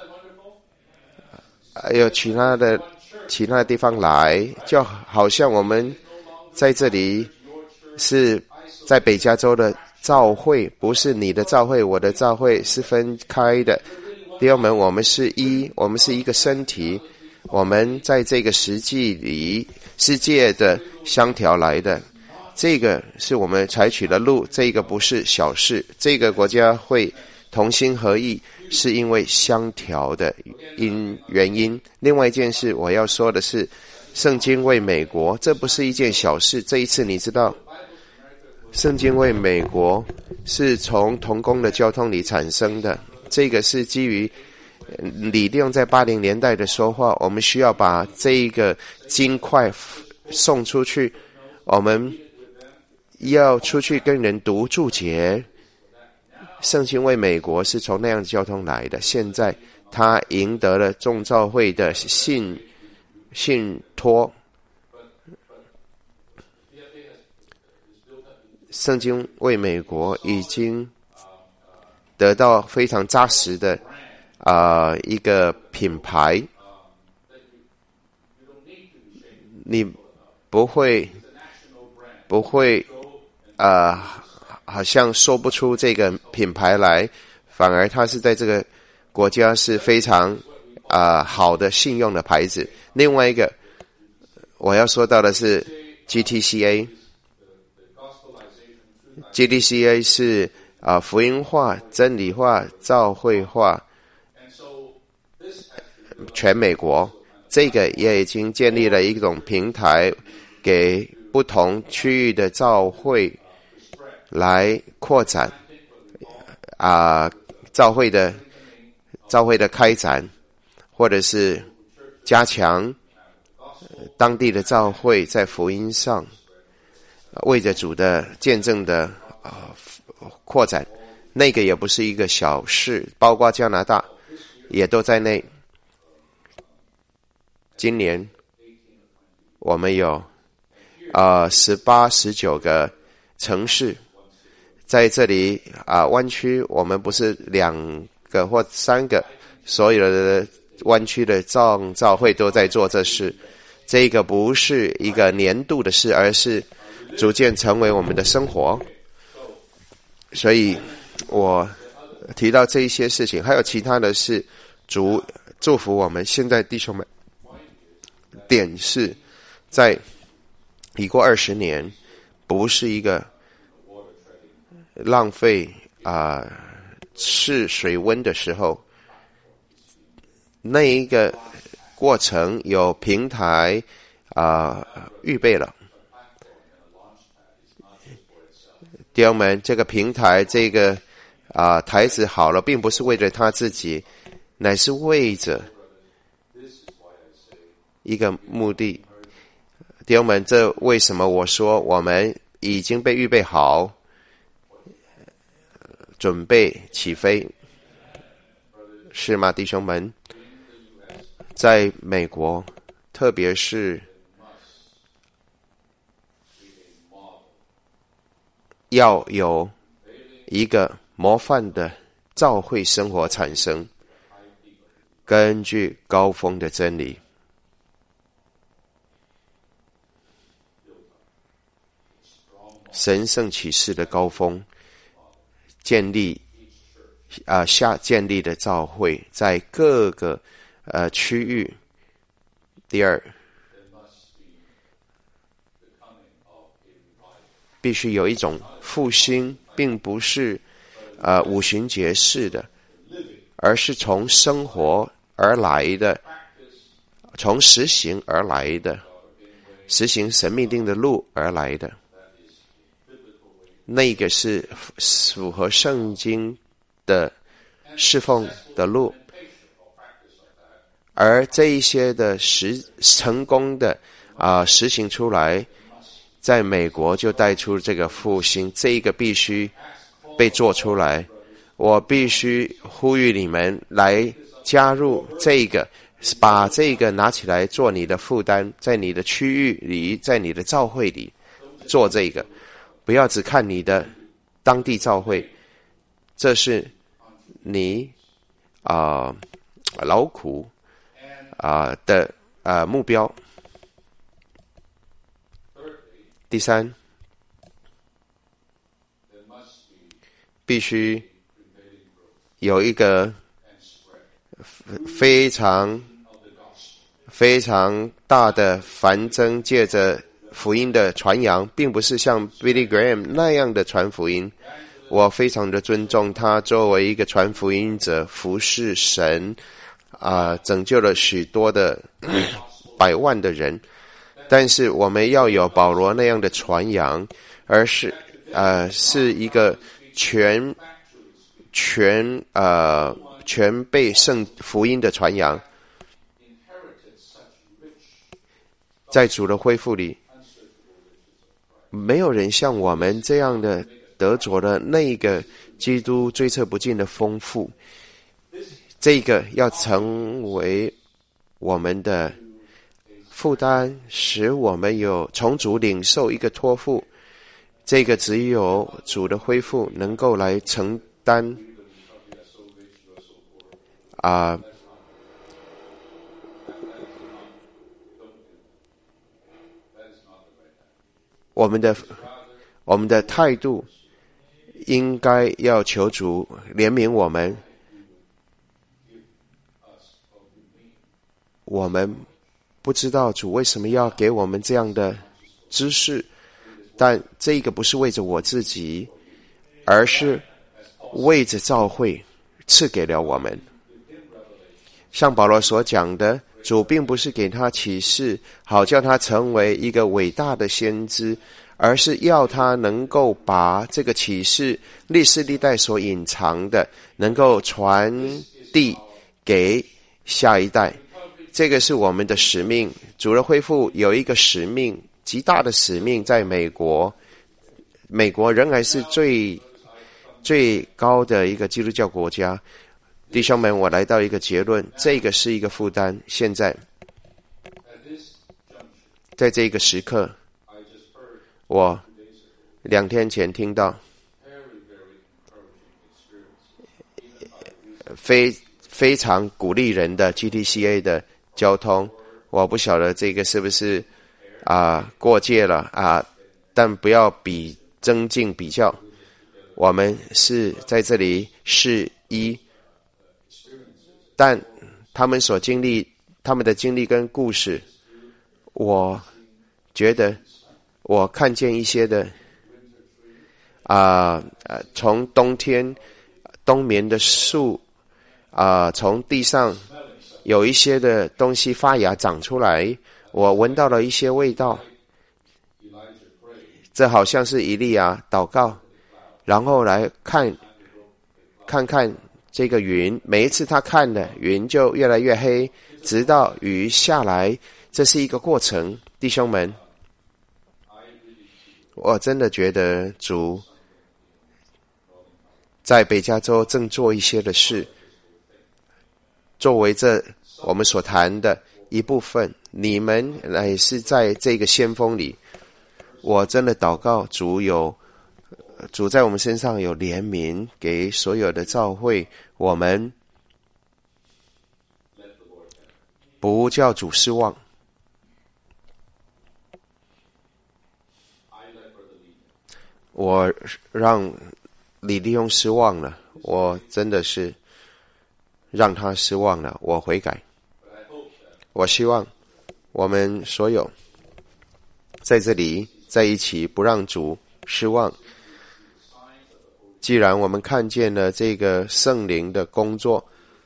有其他的地方来，就好像我们在这里是在北加州的教会，不是你的教会我的教会，是分开的。弟兄们，我们是一个身体，我们在这个世界的相调来的，这个是我们采取的路，这个不是小事。这个国家会同心合意，是因为相调的原因。另外一件事我要说的是，圣经为美国，这不是一件小事。这一次你知道，圣经为美国是从同工的交通里产生的，这个是基于李利用在80年代的说话，我们需要把这一个金块送出去，我们要出去跟人读注解。圣经为美国是从那样的交通来的，现在他赢得了众召会的信托。圣经为美国已经得到非常扎实的一个品牌，你不会好像说不出这个品牌来，反而它是在这个国家是非常好的信用的牌子。另外一个我要说到的是 GTCA 是福音化、真理化、教会化，全美国。这个也已经建立了一种平台，给不同区域的教会来扩展教会的开展，或者是加强当地的教会在福音上为着主的见证的扩展。那个也不是一个小事，包括加拿大也都在内。今年我们有18、19个城市在这里湾区，我们不是2个或3个，所有的湾区的众召会都在做这事。这个不是一个年度的事，而是逐渐成为我们的生活。 所以我提到这一些事情，还有其他的是主祝福我们现在弟兄们。点是在已过20年，不是一个浪费试水温的时候，那一个过程有平台预备了。弟兄们，这个平台这个台子好了，并不是为了他自己，乃是为着一个目的。弟兄们，这为什么我说我们已经被预备好，准备起飞，是吗？弟兄们，在美国，特别是要有一个模范的教会生活产生，根据高峰的真理。神圣启示的高峰，建立建立的教会在各个区域。第二，必须有一种复兴，并不是五旬节式的，而是从生活而来的，从实行而来的，实行神命定的路而来的。那个是符合圣经的侍奉的路，而这一些的成功的实行出来，在美国就带出这个复兴，这一个必须被做出来。我必须呼吁你们来加入这个，把这个拿起来做你的负担，在你的区域里，在你的教会里做这个。不要只看你的当地教会，这是你劳苦的目标。第三，必须有一个非常大的繁增，借着福音的传扬，并不是像 Billy Graham 那样的传福音。我非常的尊重他作为一个传福音者，服侍神拯救了许多的100万的人。但是我们要有保罗那样的传扬，而是是一个全被圣福音的传扬。在主的恢复里，没有人像我们这样的得着了那个基督追测不尽的丰富。这个要成为我们的负担，使我们有从主领受一个托付。这个只有主的恢复能够来承担我们的态度应该要求主怜悯我们。我们不知道主为什么要给我们这样的知识，但这个不是为着我自己，而是为着教会赐给了我们。像保罗所讲的，主并不是给他启示，好叫他成为一个伟大的先知，而是要他能够把这个启示历世历代所隐藏的，能够传递给下一代。这个是我们的使命。主的恢复有一个使命，极大的使命，在美国。美国仍然是最高的一个基督教国家。弟兄们，我来到一个结论，这个是一个负担。现在在这个时刻，我2天前听到非常鼓励人的 GTCA 的交通。我不晓得这个是不是过界了但不要增进比较。 我们是在这里是一，但他们所经历，他们的经历跟故事，我觉得我看见一些的从冬天冬眠的树从地上有一些的东西发芽长出来，我闻到了一些味道，这好像是以利亚祷告，然后来看看这个云，每一次他看的云就越来越黑，直到雨下来，这是一个过程。弟兄们，我真的觉得主在北加州正做一些的事，作为这我们所谈的一部分，你们也是在这个先锋里，我真的祷告主在我们身上有怜悯，给所有的教会，我们不叫主失望。我让李立用失望了，我真的是让他失望了，我悔改。我希望我们所有在这里在一起，不让主失望。既然我们看见了这个圣灵的工作，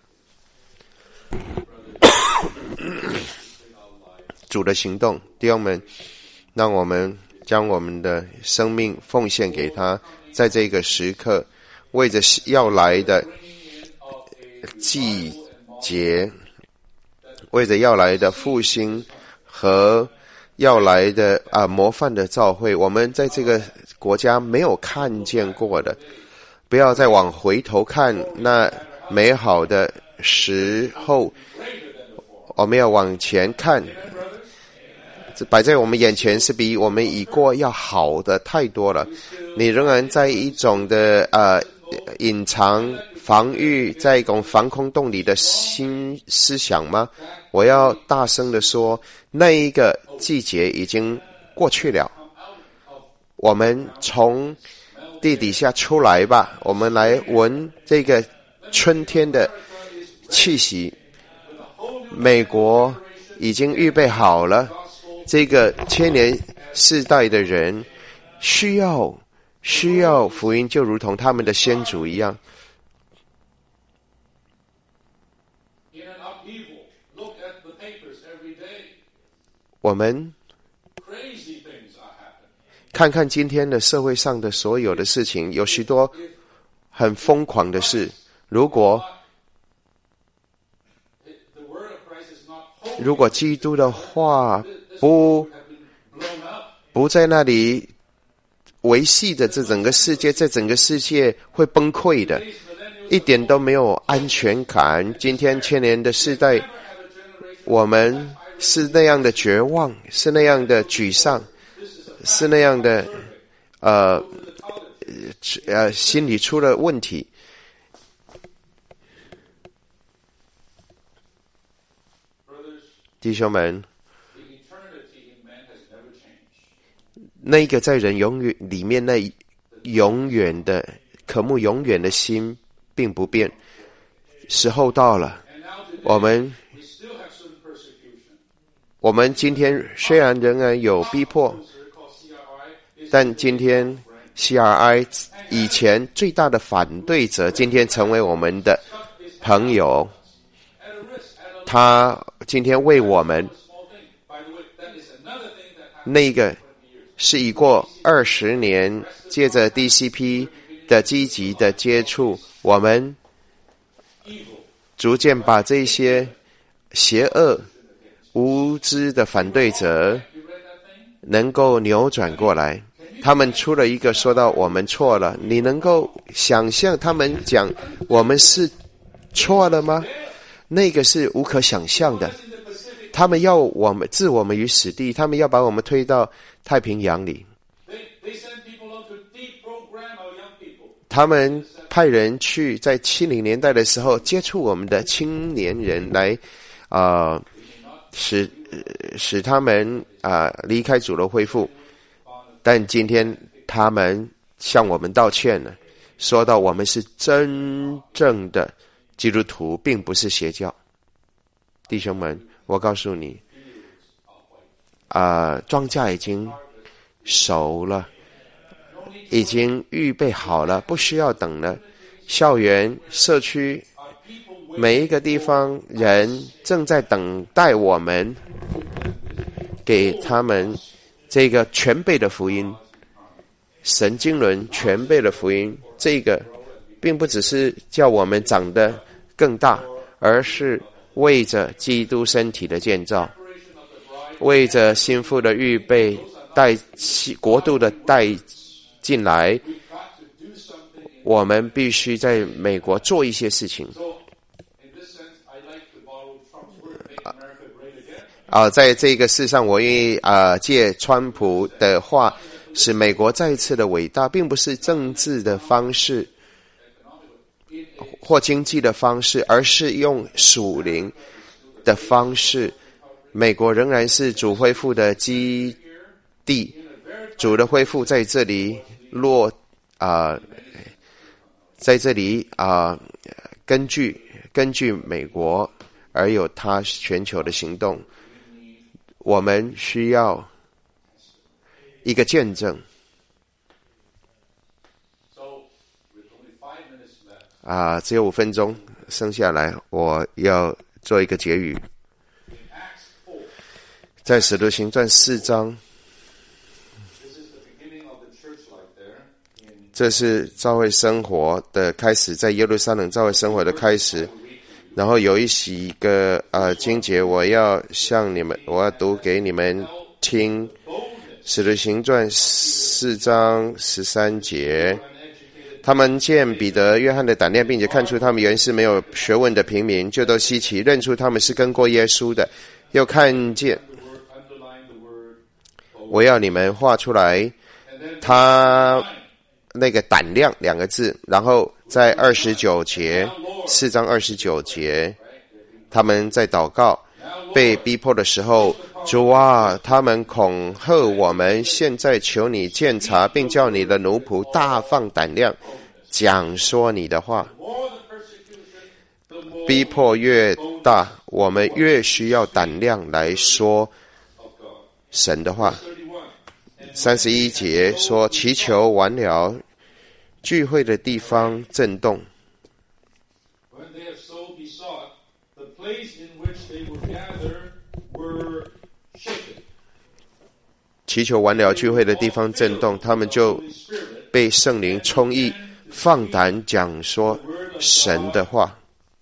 主的行动，弟兄们，让我们将我们的生命奉献给他，在这个时刻，为着要来的季节，为着要来的复兴和要来的模范的召会，我们在这个国家没有看见过的，不要再往回头看那美好的时候，我们要往前看，摆在我们眼前是比我们已过要好的太多了。你仍然在一种的隐藏防御，在一种防空洞里的新思想吗？我要大声的说，那一个季节已经过去了，我们从地底下出来吧，我们来闻这个春天的气息。美国已经预备好了，这个千年世代的人需要福音，就如同他们的先祖一样。我们看看今天的社会上的所有的事情，有许多很疯狂的事。如果基督的话不在那里维系的，这整个世界会崩溃的，一点都没有安全感。今天千年的世代，我们是那样的绝望，是那样的沮丧，是那样的心里出了问题。弟兄们，那个在人永远里面那永远的渴慕永远的心并不变。时候到了，我们今天虽然仍然有逼迫，但今天 CRI 以前最大的反对者，今天成为我们的朋友。他今天为我们，那个是已过20年，借着 DCP 的积极的接触，我们逐渐把这些邪恶无知的反对者能够扭转过来。他们出了一个说到我们错了，你能够想象他们讲我们是错了吗？那个是无可想象的。他们要我们置我们于死地，他们要把我们推到太平洋里。他们派人去在70年代的时候接触我们的青年人，来使他们离开主的恢复。但今天他们向我们道歉了， 说到我们是真正的基督徒，并不是邪教。弟兄们，我告诉你，庄稼已经熟了，已经预备好了，不需要等了。校园、社区，每一个地方人正在等待我们给他们这个全备的福音，神经轮全备的福音。这个并不只是叫我们长得更大，而是为着基督身体的建造，为着心腹的预备，带国度的带进来，我们必须在美国做一些事情。在这个事上，我愿意借川普的话，使美国再一次的伟大，并不是政治的方式或经济的方式，而是用属灵的方式。美国仍然是主恢复的基地，主的恢复在这里在这里根据美国而有他全球的行动。我们需要一个见证。只有5分钟剩下来，我要做一个结语。在使徒行传4章，这是教会生活的开始，在耶路撒冷教会生活的开始。然后有几个经节，我要读给你们听。使徒行传4章13节，他们见彼得、约翰的胆量，并且看出他们原是没有学问的平民，就都稀奇，认出他们是跟过耶稣的。又看见，我要你们画出来他那个胆量2个字，然后在29节，4章29节，他们在祷告被逼迫的时候，主啊，他们恐吓我们，现在求你鉴察，并叫你的奴仆大放胆量讲说你的话。逼迫越大，我们越需要胆量来说神的话。31节说，祈求完了，聚会的地方震动。祈求完了，聚会的地方震动，他们就被圣灵充溢，放胆讲说神的话。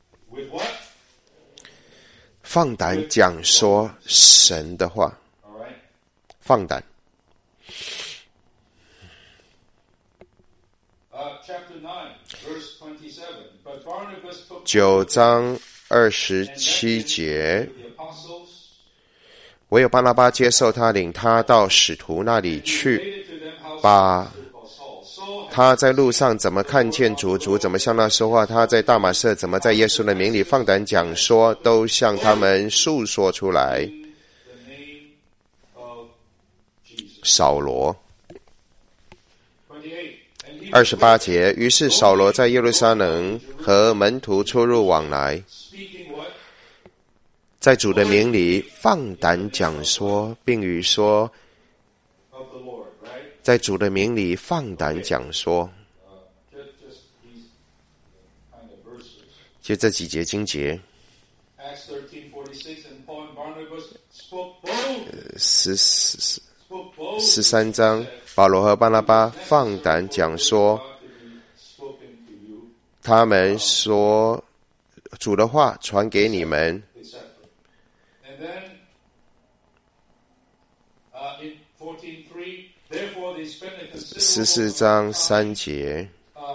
放胆讲说神的话，放胆。9章27节，唯有巴拿巴接受他，领他到使徒那里去，把他在路上怎么看见主，主怎么向他说话，他在大马色怎么在耶稣的名里放胆讲说，都向他们述说出来。扫罗28节，于是扫罗在耶路撒冷和门徒出入往来，在主的名里放胆讲说，并与说，在主的名里放胆讲说。就这几节经节，13章，保罗和巴拿巴放胆讲说，他们说主的话传给你们。14章3节，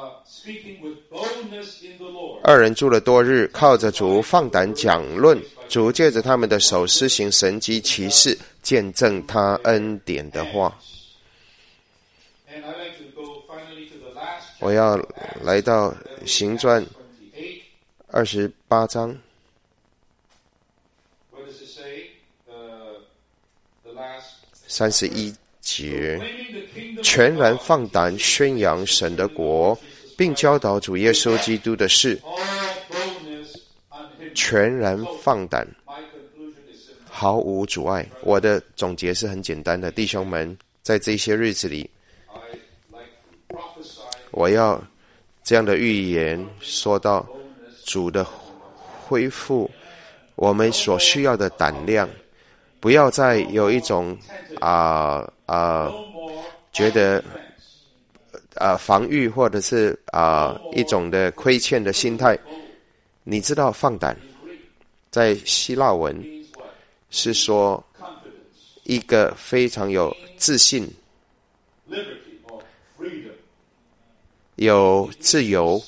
二人住了多日，靠着主放胆讲论，主借着他们的手施行神迹奇事，见证他恩典的话。我要来到行传28章31节，全然放胆宣扬神的国， 并教导主耶稣基督的事，全然放胆，毫无阻碍。我的总结是很简单的，弟兄们，在这些日子里，我要这样的预言说到主的恢复，我们所需要的胆量，不要再有一种觉得防御或者是一种的亏欠的心态。你知道放胆在希腊文是说一个非常有自信，有自由，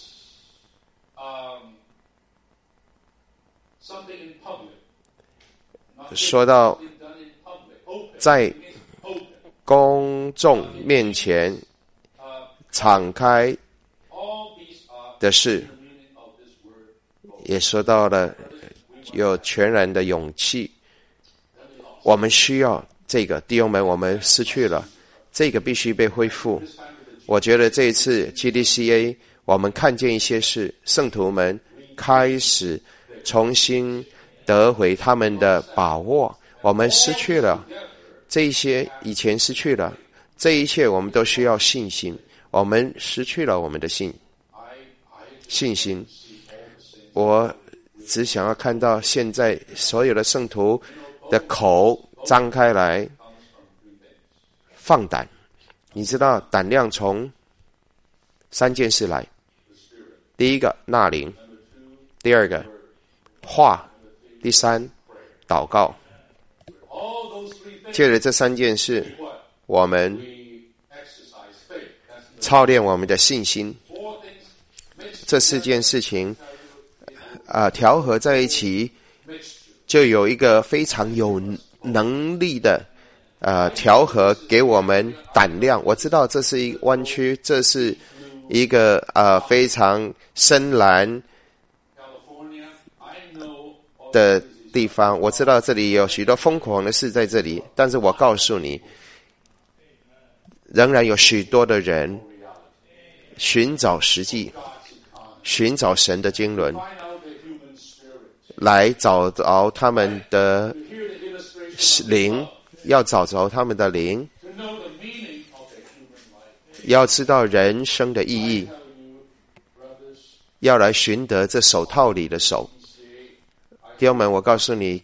说到在公众面前敞开的事，也说到了有全然的勇气。我们需要这个，弟兄们，我们失去了这个，必须被恢复。我觉得这一次 GDCA 我们看见一些事，圣徒们开始重新得回他们的把握。我们失去了这一些，以前失去了这一切，我们都需要信心。我们失去了我们的信心。我只想要看到现在所有的圣徒的口张开来，放胆。你知道胆量从3件事来，第一个纳灵，第二个话，第三祷告。借着这3件事，我们操练我们的信心。这4件事情调和在一起，就有一个非常有能力的调和，给我们胆量。我知道这是一个湾区，这是一个非常深蓝的地方，我知道这里有许多疯狂的事在这里，但是我告诉你，仍然有许多的人寻找实际，寻找神的经纶，来找着他们的灵，要找着他们的灵，要知道人生的意义，要来寻得这手套里的手。弟兄们，我告诉你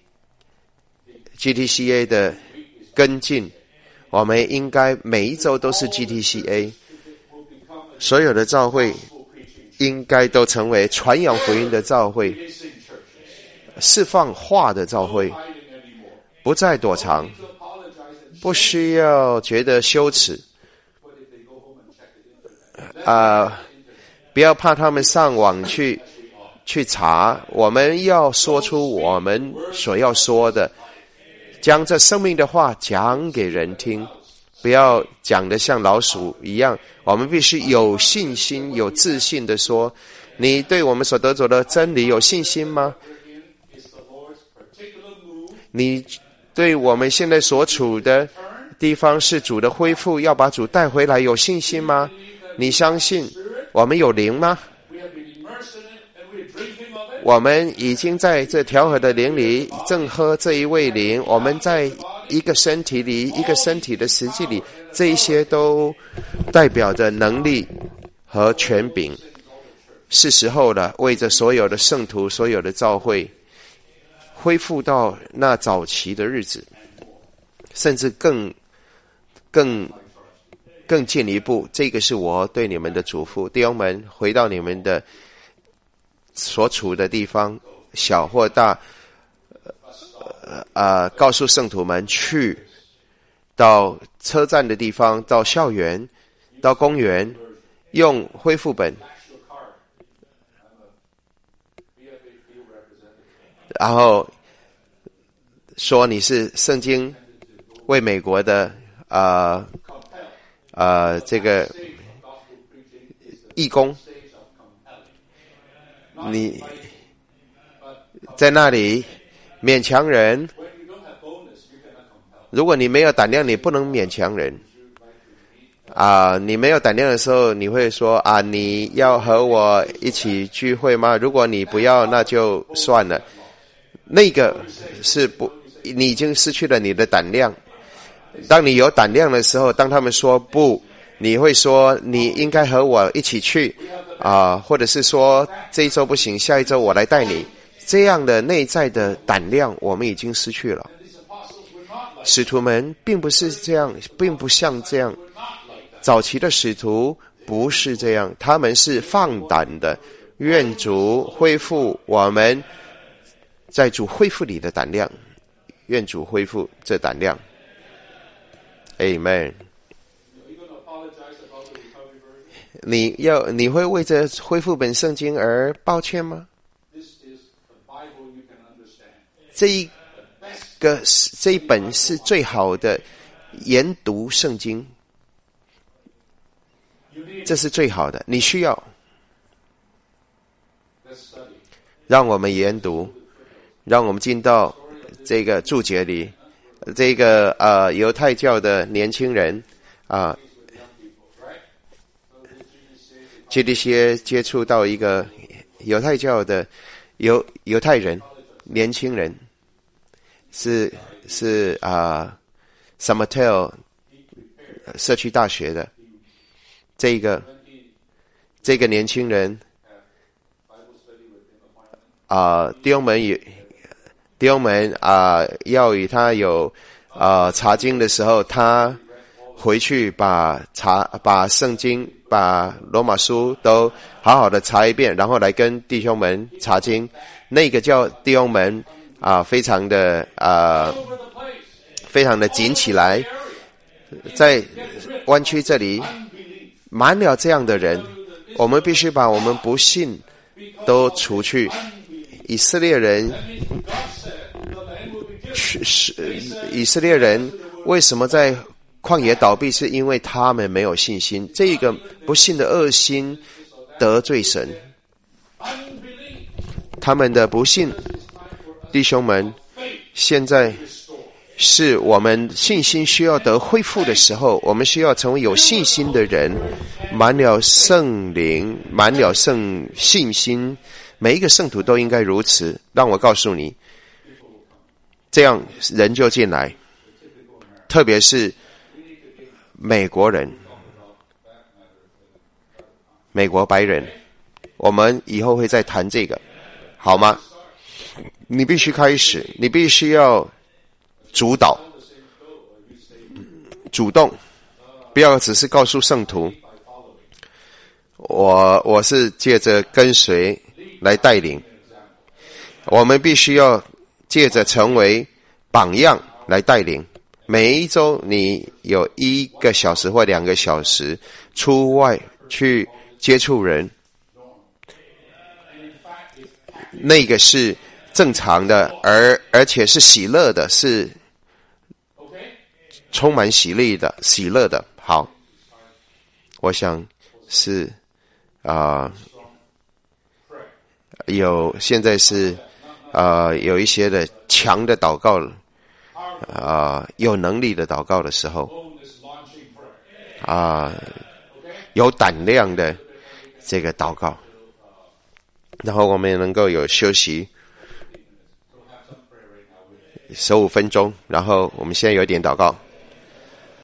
GTCA 的跟进，我们应该每一周都是 GTCA， 所有的教会应该都成为传扬福音的教会，释放话的教会，不再躲藏，不需要觉得羞耻，不要怕他们上网去查，我们要说出我们所要说的，将这生命的话讲给人听，不要讲得像老鼠一样。我们必须有信心有自信的说，你对我们所得着的真理有信心吗？你对我们现在所处的地方是主的恢复，要把主带回来有信心吗？你相信我们有灵吗？我们已经在这调和的灵里正喝这一位灵，我们在一个身体里，一个身体的实际里，这一些都代表着能力和权柄。是时候了，为着所有的圣徒，所有的教会恢复到那早期的日子，甚至更进一步。这个是我对你们的嘱咐，弟兄们，回到你们的所处的地方，小或大，告诉圣徒们，去到车站的地方，到校园，到公园，用恢复本，然后说你是圣经为美国的这个义工，你在那里勉强人，如果你没有胆量，你不能勉强人。 你没有胆量的时候，你会说你要和我一起聚会吗？如果你不要，那就算了。那个是不，你已经失去了你的胆量。当你有胆量的时候，当他们说不，你会说你应该和我一起去或者是说这一周不行，下一周我来带你。这样的内在的胆量我们已经失去了。使徒们并不是这样，并不像这样。早期的使徒不是这样，他们是放胆的。愿主恢复我们在主恢复里的胆量，愿主恢复这胆量。 Amen。 你会为这恢复本圣经而抱歉吗？这一本是最好的研读圣经，这是最好的，你需要让我们研读，让我们进到这个注解里。这个犹太教的年轻人这些接触到一个犹太教的犹太人年轻人，是San Mateo 社区大学的这个年轻人弟兄们要与他有查经的时候，他回去把圣经把罗马书都好好的查一遍，然后来跟弟兄们查经。那个叫弟兄们非常的紧起来，在湾区这里满了这样的人，我们必须把我们不信都除去。以色列人为什么在旷野倒闭，是因为他们没有信心。这个不信的恶心得罪神，他们的不信，弟兄们，现在是我们信心需要得恢复的时候，我们需要成为有信心的人，满了圣灵，满了信心。每一个圣徒都应该如此。让我告诉你，这样人就进来，特别是美国人、美国白人，我们以后会再谈这个，好吗？你必须开始，你必须要主导、主动，不要只是告诉圣徒，我是借着跟随来带领。我们必须要借着成为榜样来带领。每一周你有1个小时或2个小时出外去接触人，那个是正常的，而且是喜乐的，是充满喜乐的。好，我想是现在是有一些的强的祷告有能力的祷告的时候有胆量的这个祷告，然后我们也能够有休息15分钟，然后我们现在有点祷告。